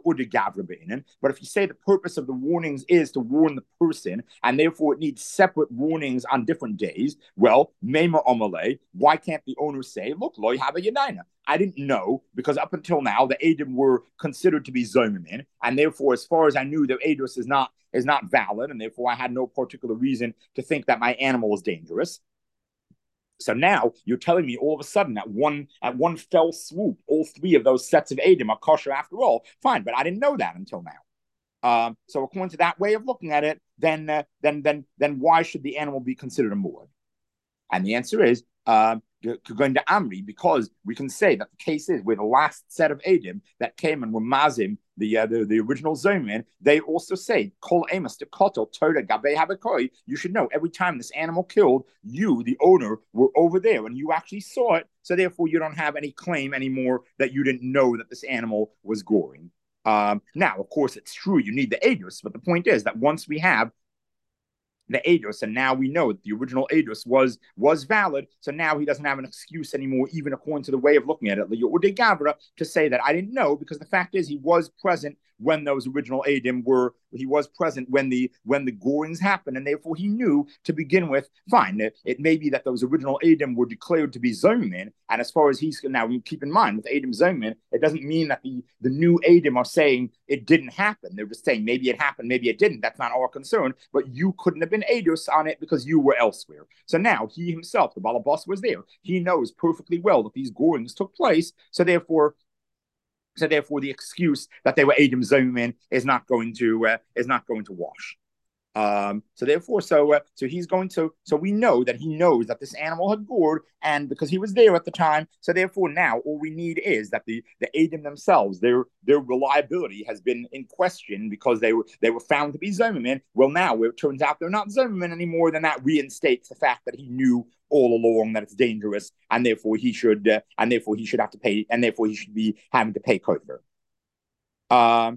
if you say the purpose of the warnings is to warn the person, and therefore it needs separate warnings on different days, well, Mema Omale, why can't the owner say, look, loy have a yadaina? I didn't know, because up until now, the Adim were considered to be Zomimin, and therefore, as far as I knew, the Adus is not, is not valid, and therefore I had no particular reason to think that my animal is dangerous. So now you're telling me all of a sudden at one at one fell swoop, all three of those sets of Adim are kosher after all. Fine, but I didn't know that until now. Um, so according to that way of looking at it, then uh, then then then why should the animal be considered a muad? And the answer is uh, going to Amri, because we can say that the case is where the last set of Adim that came and were mazim, the uh, the, the original Zomin, they also say, Kol Amos to Kotel Torah Gabe Habakoi. You should know every time this animal killed, you, the owner, were over there and you actually saw it. So therefore, you don't have any claim anymore that you didn't know that this animal was goring. Um, now, of course, it's true you need the Adus, but the point is that once we have the Adus, and now we know that the original Adus was was valid, so now he doesn't have an excuse anymore, even according to the way of looking at it, Gavra, to say that I didn't know, because the fact is he was present when those original Adim were, he was present when the when the gorings happened, and therefore he knew to begin with, fine, it, it may be that those original Adim were declared to be Zomin, and as far as he's, now keep in mind, with Adim Zomin, it doesn't mean that the, the new Adim are saying it didn't happen. They're just saying maybe it happened, maybe it didn't. That's not our concern, but you couldn't have been Adus on it because you were elsewhere. So now he himself, the Balabas, was there. He knows perfectly well that these gorings took place, so therefore So therefore, the excuse that they were Adam Zomin is not going to uh, is not going to wash. Um, so therefore, so uh, so he's going to. So we know that he knows that this animal had gored, and because he was there at the time. So therefore, now all we need is that the the Adam themselves, their their reliability has been in question because they were they were found to be Zomin. Well, now it turns out they're not Zomin anymore. Then that reinstates the fact that he knew all along that it's dangerous, and therefore he should, uh, and therefore he should have to pay, and therefore he should be having to pay kosher. Um,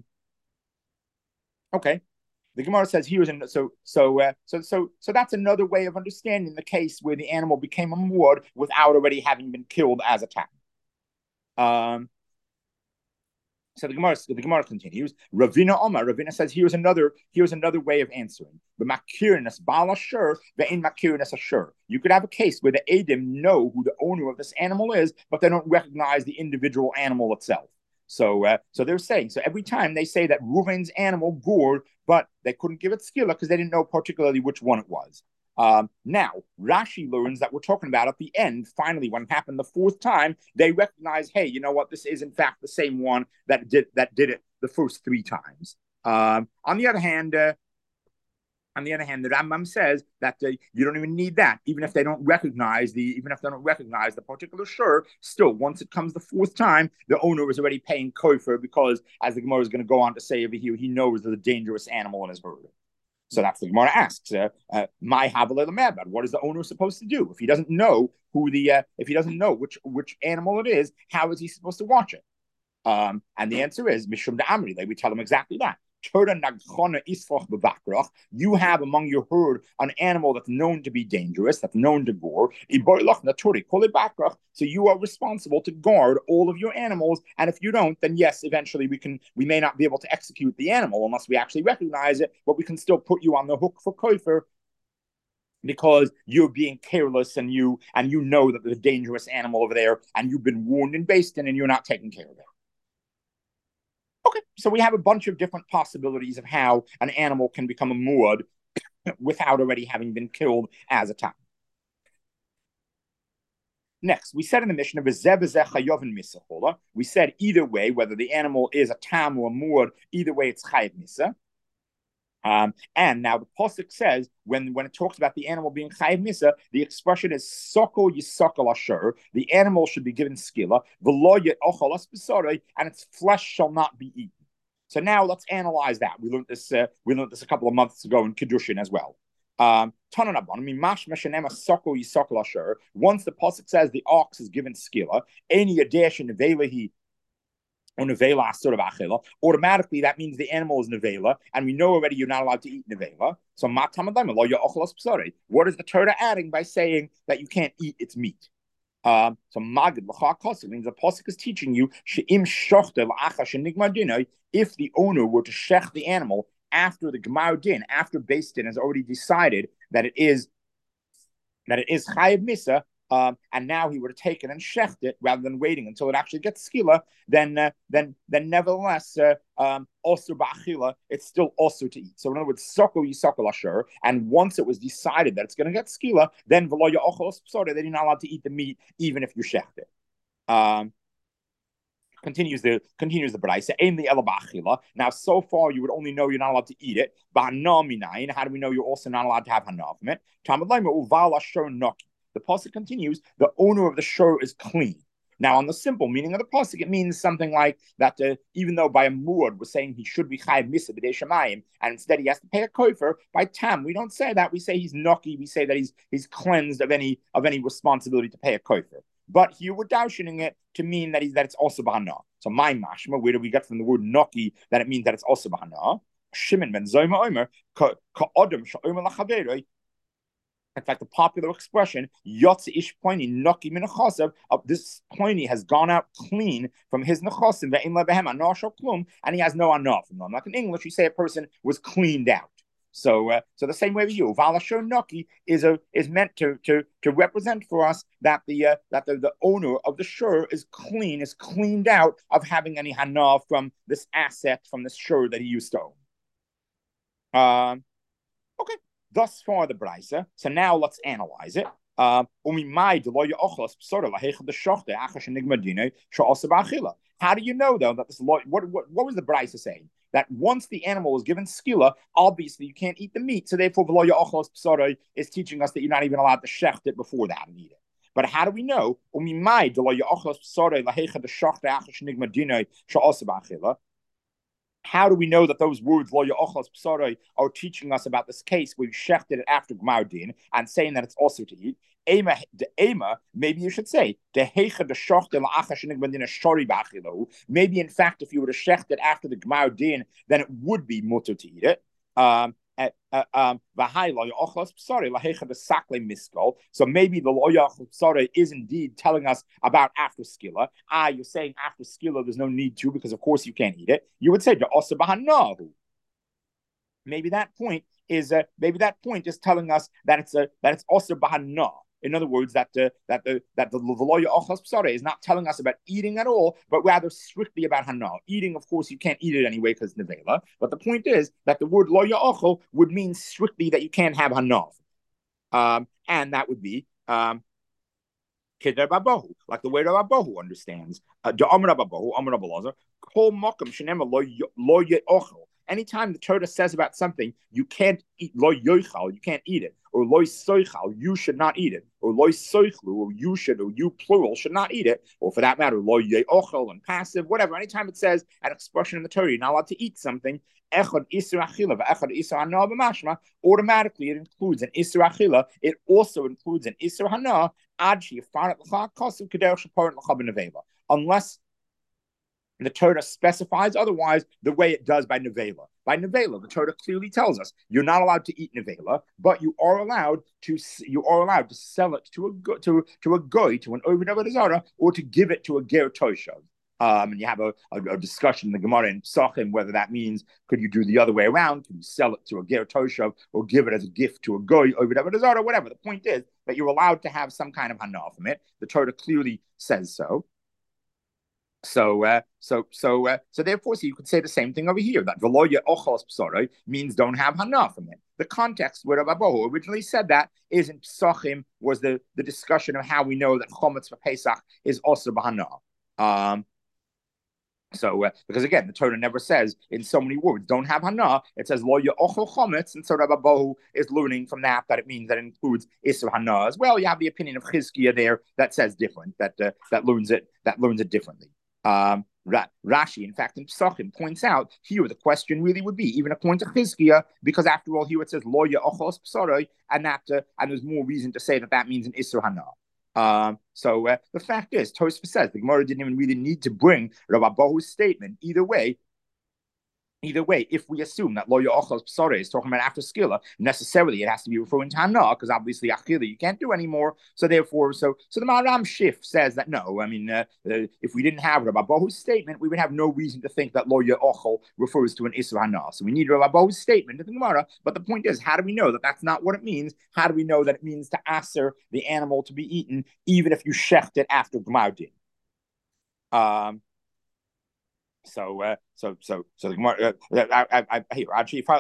okay, the Gemara says here's an, so so uh, so so so that's another way of understanding the case where the animal became a muad without already having been killed as a tam. Um, So the Gemara, the Gemara continues. Ravina Omar, Ravina says, here's another, here's another way of answering. The makirnas bal ashur, ve'in makirnas ashur. You could have a case where the Adim know who the owner of this animal is, but they don't recognize the individual animal itself. So, uh, so they're saying, so every time they say that Reuven's animal gored, but they couldn't give it skila because they didn't know particularly which one it was. Um, now, Rashi learns that we're talking about at the end, finally, when it happened the fourth time, they recognize, hey, you know what? This is in fact the same one that did that did it the first three times. Um, on the other hand, uh, on the other hand, the Rambam says that uh, you don't even need that, even if they don't recognize the, even if they don't recognize the particular shur. Still, once it comes the fourth time, the owner is already paying kofer because, as the Gemara is going to go on to say over here, he knows there's a dangerous animal in his herd. So that's the Gemara asks, uh, uh, my havalel mebad. What is the owner supposed to do if he doesn't know who the uh, if he doesn't know which which animal it is? How is he supposed to watch it? Um, and the answer is mishum de amri. Like we tell him exactly that. You have among your herd an animal that's known to be dangerous, that's known to gore. So you are responsible to guard all of your animals. And if you don't, then yes, eventually we can we may not be able to execute the animal unless we actually recognize it, but we can still put you on the hook for kofer because you're being careless and you and you know that there's a dangerous animal over there and you've been warned in Basin and you're not taking care of it. Okay, so we have a bunch of different possibilities of how an animal can become a muad without already having been killed as a tam. Next, we said in the Mishnah, we said either way, whether the animal is a tam or a muad, either way it's chayav misa. Um, and now the pasuk says when, when it talks about the animal being chayiv misa, the expression is soko yisakal asher. The animal should be given skila, v'lo ye'ochal as b'sarei, and its flesh shall not be eaten. So now let's analyze that. We learned this. Uh, we learned this a couple of months ago in Kedushin as well. Um, once the pasuk says the ox is given skila, any addition of velahi. Automatically, that means the animal is nevela, and we know already you're not allowed to eat nevela. So, what is the Torah adding by saying that you can't eat its meat? Um, so, magid means the pasuk is teaching you if the owner were to shech the animal after the gemar din, after Beis Din has already decided that it is that it is chayiv misa. Um, and now he would have taken and shecht it rather than waiting until it actually gets skila, then uh, then then nevertheless uh, um, also ba'achila, it's still also to eat. So in other words, soko yisakal asher, and once it was decided that it's going to get skila, then v'lo ya'ochos psora, then you're not allowed to eat the meat even if you shecht it. Um, Continues the continues the Braisa. Aim the elabachila. Now, so far you would only know you're not allowed to eat it. How do we know you're also not allowed to have hanav from it? The pasuk continues, the owner of the shur is clean. Now, on the simple meaning of the pasuk, it means something like that. Uh, even though by a muad we're saying he should be chayav misa b'dei shamayim, and instead he has to pay a kofer by tam. We don't say that. We say he's noki. We say that he's he's cleansed of any of any responsibility to pay a kofer. But here we're darshaning it to mean that he's that it's also bahana. So my mashma, where do we get from the word noki that it means that it's also bahana? Shimon ben Zoma Omer ka adam sha'omer lachaveroi. In fact, the popular expression "Yotze ish ploni noki min nechasav," this ploni has gone out clean from his nechasim ve'in lebehem anah shel klum, and he has no anah from them. Like in English, you say a person was cleaned out. So, uh, so the same way with you, Valashur Noki is a is meant to to to represent for us that the uh, that the, the owner of the shur is clean, is cleaned out of having any hana from this asset, from this shur that he used to own. Um, okay, thus far the brisa. So now let's analyze it. How do you know though that this what what what was the brisa saying? That once the animal is given skila, obviously you can't eat the meat. So therefore, v'lo ya'ochos psara is teaching us that you're not even allowed to shecht it before that and eat it. But how do we know? How do we know that those words lo ya'ochos psara are teaching us about this case where you shechted it after Gmar Din and saying that it's also to eat? Ema, ema, maybe you should say, maybe in fact, if you were to shecht it after the Gmar Din, then it would be mutter to eat it. Um, uh, uh, um, so maybe the lo yachal psare is indeed telling us about after skila. Ah, you're saying after skila there's no need to because of course you can't eat it. You would say maybe that point is uh, maybe that point is telling us that it's a that it's also bahana. In other words, that uh, that the that the loya ochos psare is not telling us about eating at all, but rather strictly about hana. Eating, of course, you can't eat it anyway because nevela. But the point is that the word loya ochel would mean strictly that you can't have hana, um, and that would be um, Keder Babohu, like the way Rabbi Babohu understands. Uh, Amar Rabbi Babohu, Amar Rabbi Lazar, Kol Makam Shenema Lo Yeochel. Anytime the Torah says about something, you can't eat lo yoichal, you can't eat it, or lo soichal, you should not eat it, or lo soichlu, or you should, or you plural should not eat it, or for that matter, lo yeochel and passive, whatever. Anytime it says an expression in the Torah, you're not allowed to eat something, echad isur achila, echad isur hana b'mashma, automatically it includes an isur achila. It also includes an isur hana ad sheyifaret l'cha kasu k'derech sheparet l'cha b'nevela, unless the Torah specifies otherwise the way it does by nevela. By nevela, the Torah clearly tells us you're not allowed to eat nevela, but you are allowed to you are allowed to sell it to a to to a goy, to an oved avodah zarah, or to give it to a ger toshav. Um, and you have a, a, a discussion in the Gemara in Psachim whether that means could you do the other way around? Can you sell it to a ger toshav or give it as a gift to a goy, oved avodah zarah, whatever? The point is that you're allowed to have some kind of hana from it. The Torah clearly says so. So, uh, so, so, uh, so therefore, so you could say the same thing over here, that veloya ochos psaroi means don't have hana from it. The context where Rabbi Babohu originally said that is in Psachim, was the, the discussion of how we know that chometz for Pesach is also b'hana. Um, so, uh, because again, the Torah never says in so many words, don't have hana. It says lo ya'ochel chometz, and so Rabbi Babohu is learning from that that it means that it includes isur hana as well. You have the opinion of Chizkiah there that says different, that uh, that learns it that learns it differently. Um, Rashi, in fact, in Psachim, points out here the question really would be, even according to Chizkiah, because after all, here it says lo ya'ochos psaroi, and that uh, and there's more reason to say that that means an isur hana. Um, so uh, the fact is, Tosfos says the Gemara didn't even really need to bring Rabbi Bahu's statement. Either way, Either way, if we assume that lo ya'ochel psare is talking about after skila, necessarily it has to be referring to hana, because obviously achila you can't do anymore. So therefore, so so the Maharam Shif says that no, I mean, uh, uh, if we didn't have Rabbi Bahu's statement, we would have no reason to think that lo ya'ochel refers to an isur hana. So we need Rabbi Bahu's statement in the Gemara. But the point is, how do we know that that's not what it means? How do we know that it means to aser the animal to be eaten, even if you shecht it after Gmar din? Um. So, uh, so, so, so the Gemara. I, I, I here actually that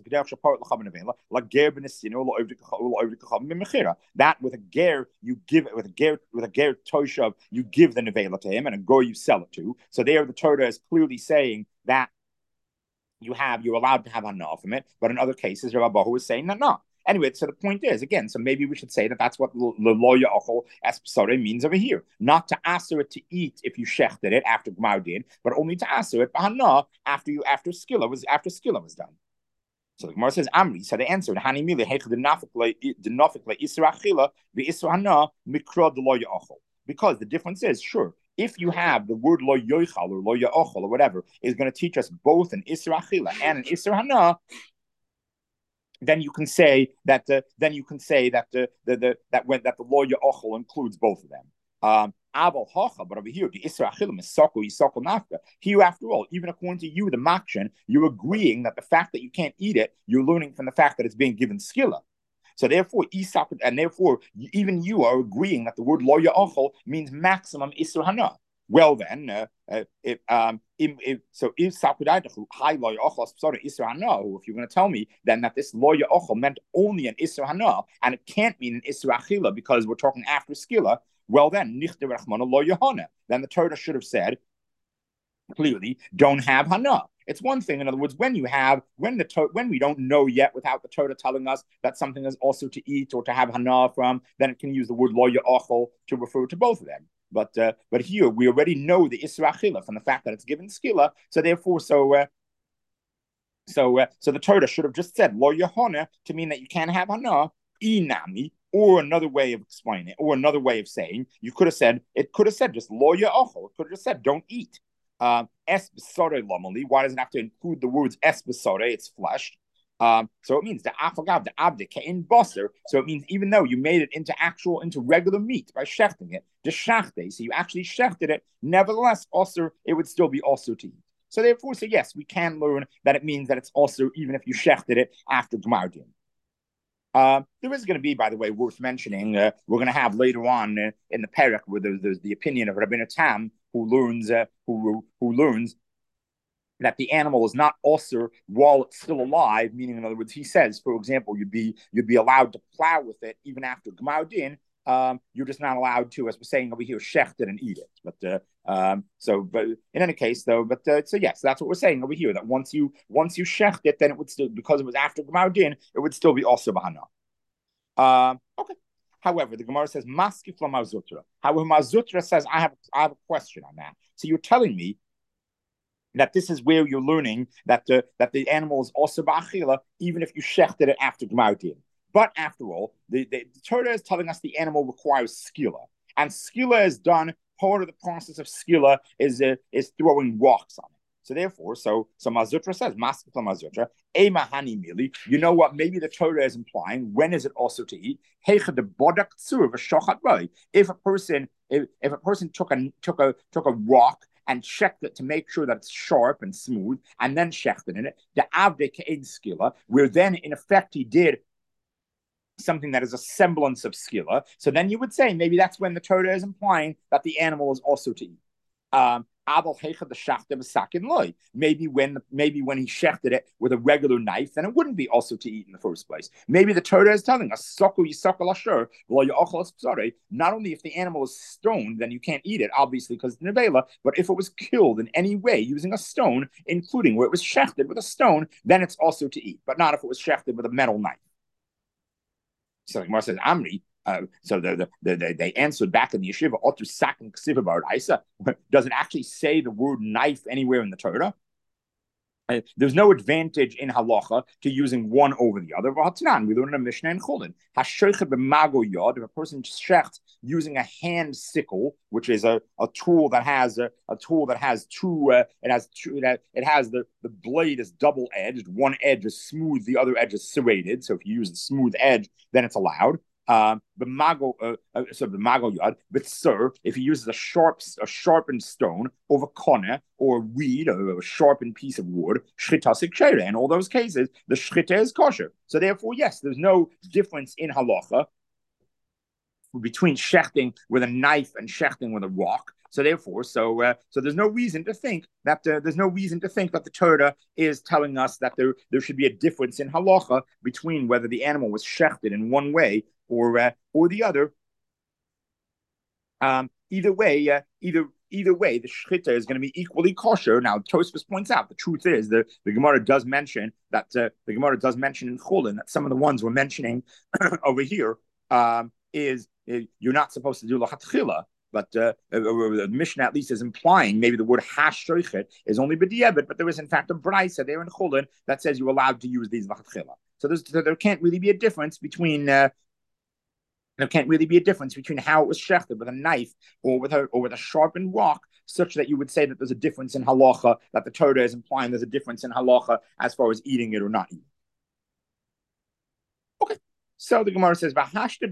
with a ger you give it with a ger with a ger toshav you give the nevela to him, and a go you sell it to. So there, the Torah is clearly saying that you have you're allowed to have hana from it, but in other cases, Rabbi Bahu is saying that not. Anyway, so the point is, again, so maybe we should say that that's what the lo ya'ochel espsare means over here. Not to aser it to eat if you shechted it after Gmar did, but only to aser it b'hana after you after skilla was after skilla was done. So the Gemara says, Amri, so they answered, Hani mili hech denafik le isra achila v'isra hana mikra de lo ya'ochel. Because the difference is, sure, if you have the word lo yoichal or lo ya'ochel or whatever, is going to teach us both an isra achila and an isra hana, then you can say that uh, then you can say that uh, the, the that when that the lo ya'ochel includes both of them. Um, but over here, the isra achilim is sako yisako nafka. Here, after all, even according to you, the makshin, you're agreeing that the fact that you can't eat it, you're learning from the fact that it's being given skilla. So therefore, isak, and therefore, even you are agreeing that the word lo ya'ochel means maximum isra hana. Well then, uh, uh, if, um, if, if, so if sakudaydachu high lo ya'ochel psara isra hana, if you're going to tell me then that this lo ya'ochel meant only an isra hana and it can't mean an isra achila because we're talking after skilla, well then, nichte rachmana lo yahana. Then the Torah should have said clearly, don't have hana. It's one thing, in other words, when you have, when the to- when we don't know yet without the Torah telling us that something is also to eat or to have hana from, then it can use the word lo ya'ochel to refer to both of them. But uh, but here we already know the isra achila from the fact that it's given skilla. So therefore, so uh, so uh, so the Torah should have just said lo yahana to mean that you can't have hana inami. Or another way of explaining it, or another way of saying, you could have said it could have said just lo ya'ochel. It could have just said don't eat. Um, es besore lomali. Why does it have to include the words es besore? It's flesh. Um, so it means the afagav, the abdik, in bosser. So it means even though you made it into actual, into regular meat by shechting it, the shachte, so you actually shechted it, nevertheless, also, it would still be also to eat. So therefore, so yes, we can learn that it means that it's also, even if you shechted it after Gmar Din. Uh, there is going to be, by the way, worth mentioning, uh, we're going to have later on uh, in the Perek where there's, there's the opinion of Rabbeinu Tam, who learns, uh, who, who learns that the animal is not usher while it's still alive. Meaning, in other words, he says, for example, you'd be you'd be allowed to plow with it even after Gmar Din. Um, you're just not allowed to, as we're saying over here, shecht it and eat it. But uh, um, so, but in any case, though, but uh, so yes, that's what we're saying over here. That once you once you shecht it, then it would still, because it was after Gmar Din, it would still be also bahana. Um, okay. However, the Gemara says maskif la Marzutra. However, Marzutra says I have I have a question on that. So you're telling me that this is where you're learning that the that the animal is also ba'achila, even if you shechted it after Gmar Din. But after all, the, the, the Torah is telling us the animal requires skila, and skila is done. Part of the process of skila is uh, is throwing rocks on it. So therefore, so so Mazutra says, Maskif Mazutra, e mahani mili. You know what? Maybe the Torah is implying when is it also to eat? If a person if, if a person took a took a took a rock and checked it to make sure that it's sharp and smooth, and then shechted in it, the avde ke'ed skila, where then in effect he did something that is a semblance of skila. So then you would say maybe that's when the Torah is implying that the animal is also to eat. Um, Maybe when maybe when he shechted it with a regular knife, then it wouldn't be also to eat in the first place. Maybe the Torah is telling us, not only if the animal is stoned, then you can't eat it, obviously because it's nevela, but if it was killed in any way using a stone, including where it was shechted with a stone, then it's also to eat, but not if it was shechted with a metal knife. So the Gemara says, Amri, Uh, so the, the, the, they answered back in the yeshiva, Otu Sak and Ksiva Bar Isa. Does it actually say the word knife anywhere in the Torah? Uh, there's no advantage in halacha to using one over the other. We learn in a Mishnah in Chulin. If a person shechts using a hand sickle, which is a, a tool that has a, a tool that has two, uh, it has two, it has, it has the, the blade is double edged. One edge is smooth, the other edge is serrated. So if you use the smooth edge, then it's allowed. Um, the mago, uh, uh, so the mago yad, but sir, if he uses a sharp, a sharpened stone over kone or a reed or a sharpened piece of wood, shchitasik shere. In all those cases, the shchita is kosher. So therefore, yes, there's no difference in halacha between shechting with a knife and shechting with a rock. So therefore, so uh, so there's no reason to think that uh, there's no reason to think that the Torah is telling us that there there should be a difference in halacha between whether the animal was shechted in one way or uh, or the other. Um, either way, uh, either either way, the shchita is going to be equally kosher. Now, Tosfos points out the truth is the the Gemara does mention that uh, the Gemara does mention in Chulin that some of the ones we're mentioning over here um, is, is you're not supposed to do lachatchila. But uh, the Mishnah at least is implying maybe the word hashoichet is only b'di'evit, but there is in fact a brisa there in Chulin that says you're allowed to use these lachatchila. So, so there can't really be a difference between uh, there can't really be a difference between how it was shechted with a knife or with a or with a sharpened rock, such that you would say that there's a difference in halacha, that the Torah is implying there's a difference in halacha as far as eating it or not eating. Okay. So the Gemara says,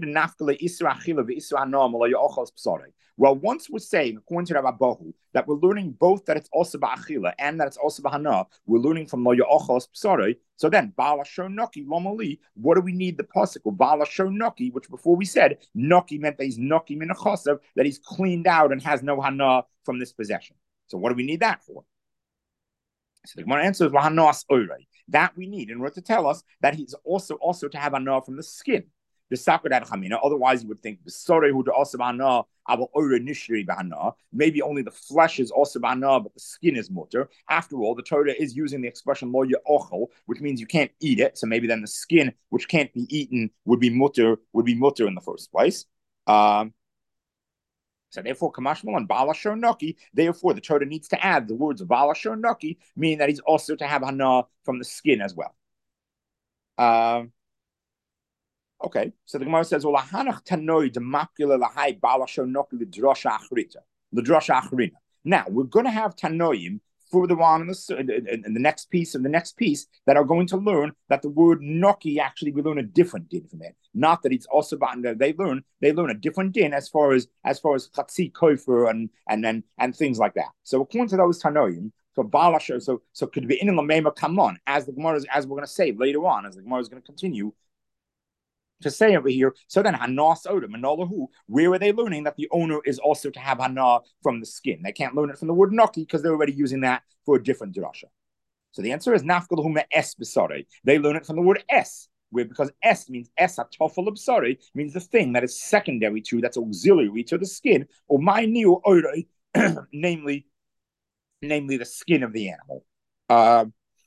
well, once we're saying, according to Rabbi Bohu, that we're learning both that it's also ba'achila and that it's also ba'hana, we're learning from lo ya'ochos p'sarei. So then, ba'al asher noki lomali, what do we need the pasuk of ba'al asher noki, which before we said, noki meant that he's noki min achasav, that he's cleaned out and has no hana from this possession. So what do we need that for? So the Gemara answers, lahanas oirei. That we need in order to tell us that he's also also to have hana from the skin. The sakudat chamina. Otherwise, you would think maybe only the flesh is also b'hana, but the skin is mutter. After all, the Torah is using the expression lo ye'ochel, which means you can't eat it. So maybe then the skin, which can't be eaten, would be mutter, would be mutter in the first place. Um, So therefore, Kamashmal and Bala Shonoki, therefore the Torah needs to add the words of Bala Shonoki, meaning that he's also to have hana from the skin as well. Um, okay, so the Gemara says, well, Hanach Tanoi de Makula Lahai Bala Shonoki the Drosha Achrita. The Drosha Achrina. Now, we're going to have Tanoim further on in the, in the next piece of the next piece that are going to learn that the word noki, actually we learn a different din from it. Not that it's also about, they learn they learn a different din as far as as far as chatzi kofer and and and and things like that. So according to those Tanoim, so Balasha, so so could be in the come on, as the Gemara, as we're going to say later on, as the Gemara is going to continue to say over here. So then Hanas Odom and Nolahu, where are they learning that the owner is also to have Hana from the skin? They can't learn it from the word Noki because they're already using that for a different drasha. So the answer is Nafkalahuma es besare. They learn it from the word es, where because es means es atofel besare, means the thing that is secondary to, that's auxiliary to the skin, or my new ore, namely, namely the skin of the animal. Uh,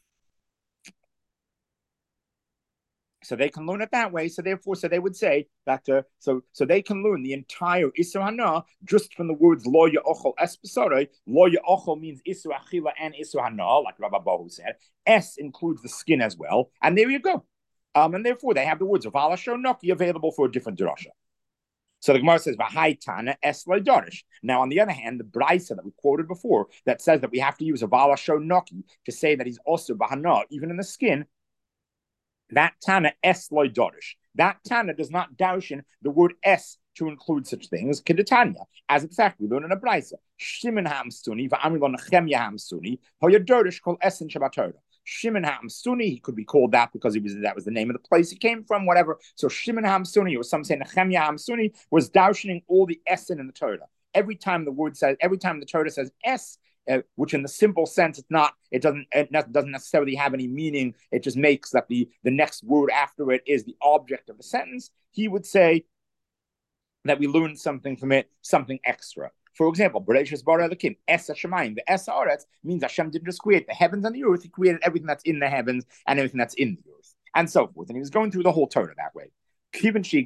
So they can learn it that way. So therefore, so they would say that. Uh, so so they can learn the entire Isra Hana just from the words Lo Ya'ochel Es B'Sarei. Lo Ya'ochel means Isra Achila and Isra Hana, like Rabbi Bahu said. Es includes the skin as well, and there you go. Um, and therefore, they have the words of Alasho Noki available for a different drasha. So the Gemara says, "V'hai Tana es Darish." Now, on the other hand, the Brisa that we quoted before that says that we have to use a Alasho Noki to say that he's also Bahana, even in the skin. That Tana es loy dorish. That Tana does not daushin the word es to include such things. Kedetanya, as in fact we learn in a brisa. Shimon hamstuni va'amrilon Nechemya hamstuni hoya dorish kol esen Shabbat. Shimon hamstuni, he could be called that because he was that was the name of the place he came from, whatever. So Shimon hamstuni, or some say Nechemya hamstuni, was daushining all the esen in the Torah. Every time the word says, every time the Torah says es, Uh, which in the simple sense, it's not, it doesn't, it doesn't necessarily have any meaning. It just makes that the, the next word after it is the object of the sentence. He would say that we learned something from it, something extra. For example, Bereshis bara Elokim, Es Hashemayim, the Es Haaretz means Hashem didn't just create the heavens and the earth, he created everything that's in the heavens and everything that's in the earth, and so forth. And he was going through the whole Torah that way. When he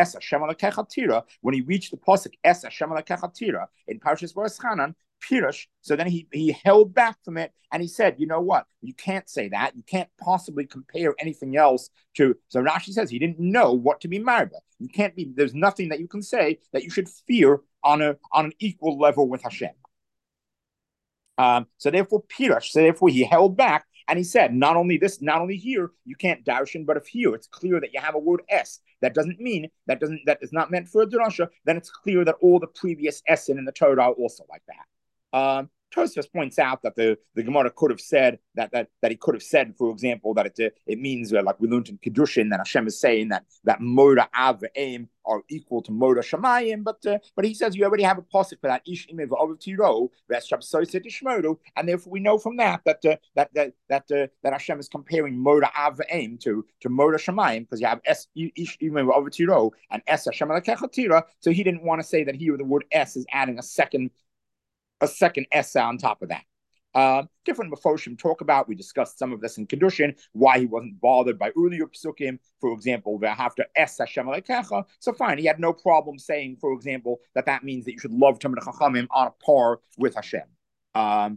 reached the pasuk Es Hashem Alekechatira in Parshas Va'eschanan, Pirush, so then he he held back from it and he said, you know what? You can't say that. You can't possibly compare anything else to. So Rashi says he didn't know what to be marba. You can't be. There's nothing that you can say that you should fear on a on an equal level with Hashem. Um, so therefore, Pirush. So therefore, he held back. And he said, not only this, not only here, you can't darshan, but if here it's clear that you have a word es, that doesn't mean, that doesn't, that is not meant for a drasha, then it's clear that all the previous esin in the Torah are also like that. Um, Tosfos points out that the, the Gemara could have said that that that he could have said, for example, that it uh, it means uh, like we learned in Kedushin that Hashem is saying that that Moda Av Aim are equal to Moda Shamayim, but uh, but he says you already have a pasuk for that Ish Imev Av Tiro Ishmodu, and therefore we know from that that uh, that that that uh, that Hashem is comparing Moda Av Aim to to Moda Shamayim because you have Es Ish Imev Av Tiro and Es Hashem Alekechatira, so he didn't want to say that here the word Es is adding a second. a second essa on top of that. Uh, different Mefoshim talk about, we discussed some of this in Kedushin, why he wasn't bothered by earlier psukim, for example, after Es Hashem Alekecha. So fine, he had no problem saying, for example, that that means that you should love Talmid Chachamim on a par with Hashem. Um,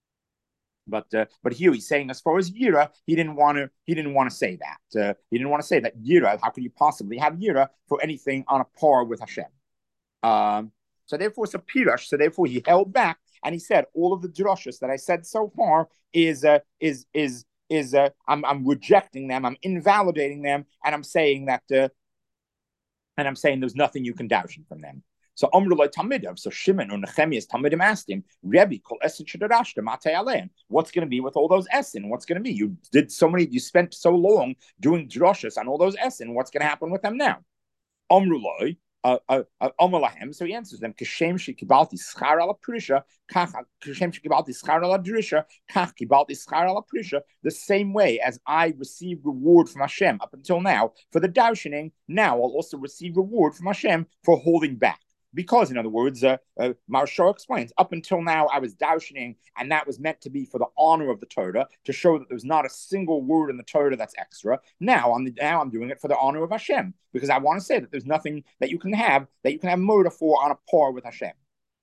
But uh, but here he's saying as far as Yira, he didn't want to he didn't want to say that. Uh, he didn't want to say that Yira, how could you possibly have Yira for anything on a par with Hashem? Um, So therefore, it's a pirush. So therefore, he held back and he said, "All of the drushes that I said so far is uh, is is is uh, I'm I'm rejecting them. I'm invalidating them, and I'm saying that uh, and I'm saying there's nothing you can doubt from them." So Omrullah Tamidav. So Shimon or Nechemias Tamidim asked him, "Rebbe, kol esin shadashta matei alein. What's going to be with all those esin? What's going to be? You did so many. You spent so long doing drushes on all those esin. What's going to happen with them now?" Omrullah. Uh, uh, uh, so he answers them, Kashem shekibalti schar ala prisha, Kashem shekibalti schar ala drisha, Kach kibalti schar ala prisha, the same way as I received reward from Hashem up until now for the darshaning, now I'll also receive reward from Hashem for holding back. Because, in other words, uh, uh, Marshal explains, up until now I was darshaning, and that was meant to be for the honor of the Torah, to show that there's not a single word in the Torah that's extra. Now I'm, the, now I'm doing it for the honor of Hashem, because I want to say that there's nothing that you can have, that you can have murder for on a par with Hashem.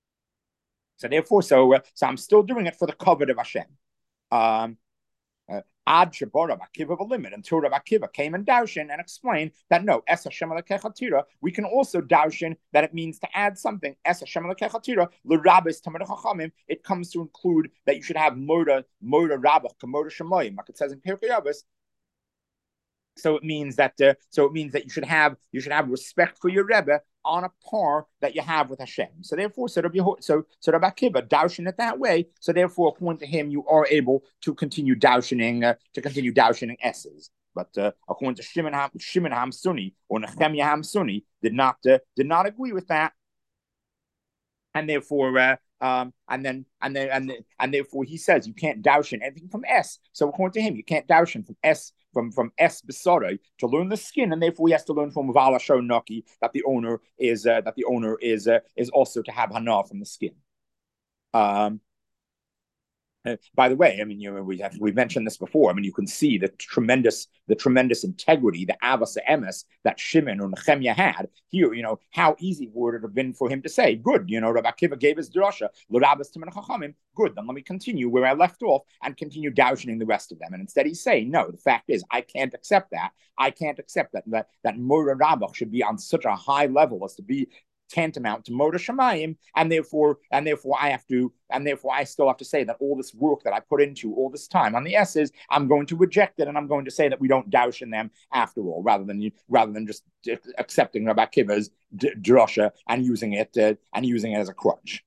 So therefore, so, uh, so I'm still doing it for the covet of Hashem. Um, Uh, Ad Shabbat Rabbi Akiva a limit until Rabbi Akiva came and Daushin and explained that no, Es Hashem Alekechatira, we can also Daushin that it means to add something. Es Hashem Alekechatira, L'Rabbis Tamid Chachamim, it comes to include that you should have Moda, Moda Rabbach, Kamoda Shemoyim, like it says in Pirkei Avos. So it means that uh, so it means that you should have you should have respect for your Rebbe on a par that you have with Hashem. So therefore, so Rabbi so so Rabbi Akiva dowshin it that way. So therefore, according to him, you are able to continue dowshining uh, to continue dowshining S's. But uh, according to Shimon Ham, Shimon Hamsuni or Nehemiah Hamsuni did not uh, did not agree with that, and therefore. Uh, Um, and then and then and and therefore he says you can't dowshin anything from S. So according to him, you can't dowshin from S from from S besora to learn the skin, and therefore he has to learn from Vala Shonaki that the owner is uh, that the owner is uh, is also to have hana from the skin. Um, Uh, by the way, I mean, you know, we have we mentioned this before. I mean, you can see the tremendous, the tremendous integrity, the avos emes that Shimon or Nehemiah had here. You know, how easy would it have been for him to say, "Good, you know, Rabbi Akiva gave his drasha, l'rabbis timin chachamim. Good, then let me continue where I left off and continue dowshining the rest of them." And instead, he's saying, "No, the fact is, I can't accept that. I can't accept that that that Mora Rabbach should be on such a high level as to be." Tantamount to Moda Shemayim, and therefore, and therefore, I have to, and therefore, I still have to say that all this work that I put into all this time on the S's, I'm going to reject it, and I'm going to say that we don't douche in them after all, rather than rather than just accepting Rabbi Akiva's drasha and using it uh, and using it as a crutch.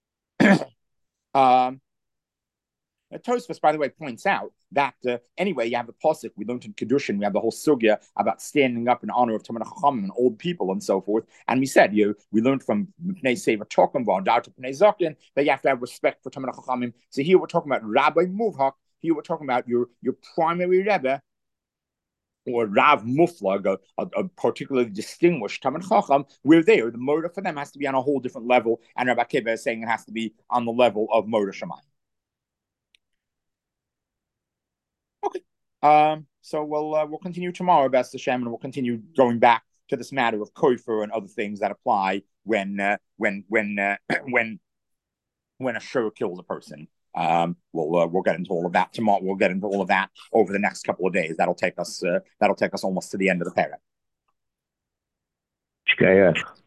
um, Tosfos, by the way, points out that uh, anyway, you have the pasuk we learned in Kedushin, we have the whole sugya about standing up in honor of Talmid Chachamim and old people and so forth. And we said, you know, we learned from Pnei Seva Tokum V'Adar to Pnei Zaken that you have to have respect for Talmid Chachamim. So here we're talking about Rabbi Muvhak. Here we're talking about your your primary Rebbe, or Rav Muflag, a, a, a particularly distinguished Talmid Chacham. We're there. The murder for them has to be on a whole different level, and Rabbi Akiva is saying it has to be on the level of Moda Shemayim. Okay. Um, so we'll uh, we'll continue tomorrow, Best Hashem, and we'll continue going back to this matter of kofer and other things that apply when uh, when when uh, when when a shur kills a person. Um, we'll uh, we'll get into all of that tomorrow. We'll get into all of that over the next couple of days. That'll take us uh, that'll take us almost to the end of the parak. Okay, yeah.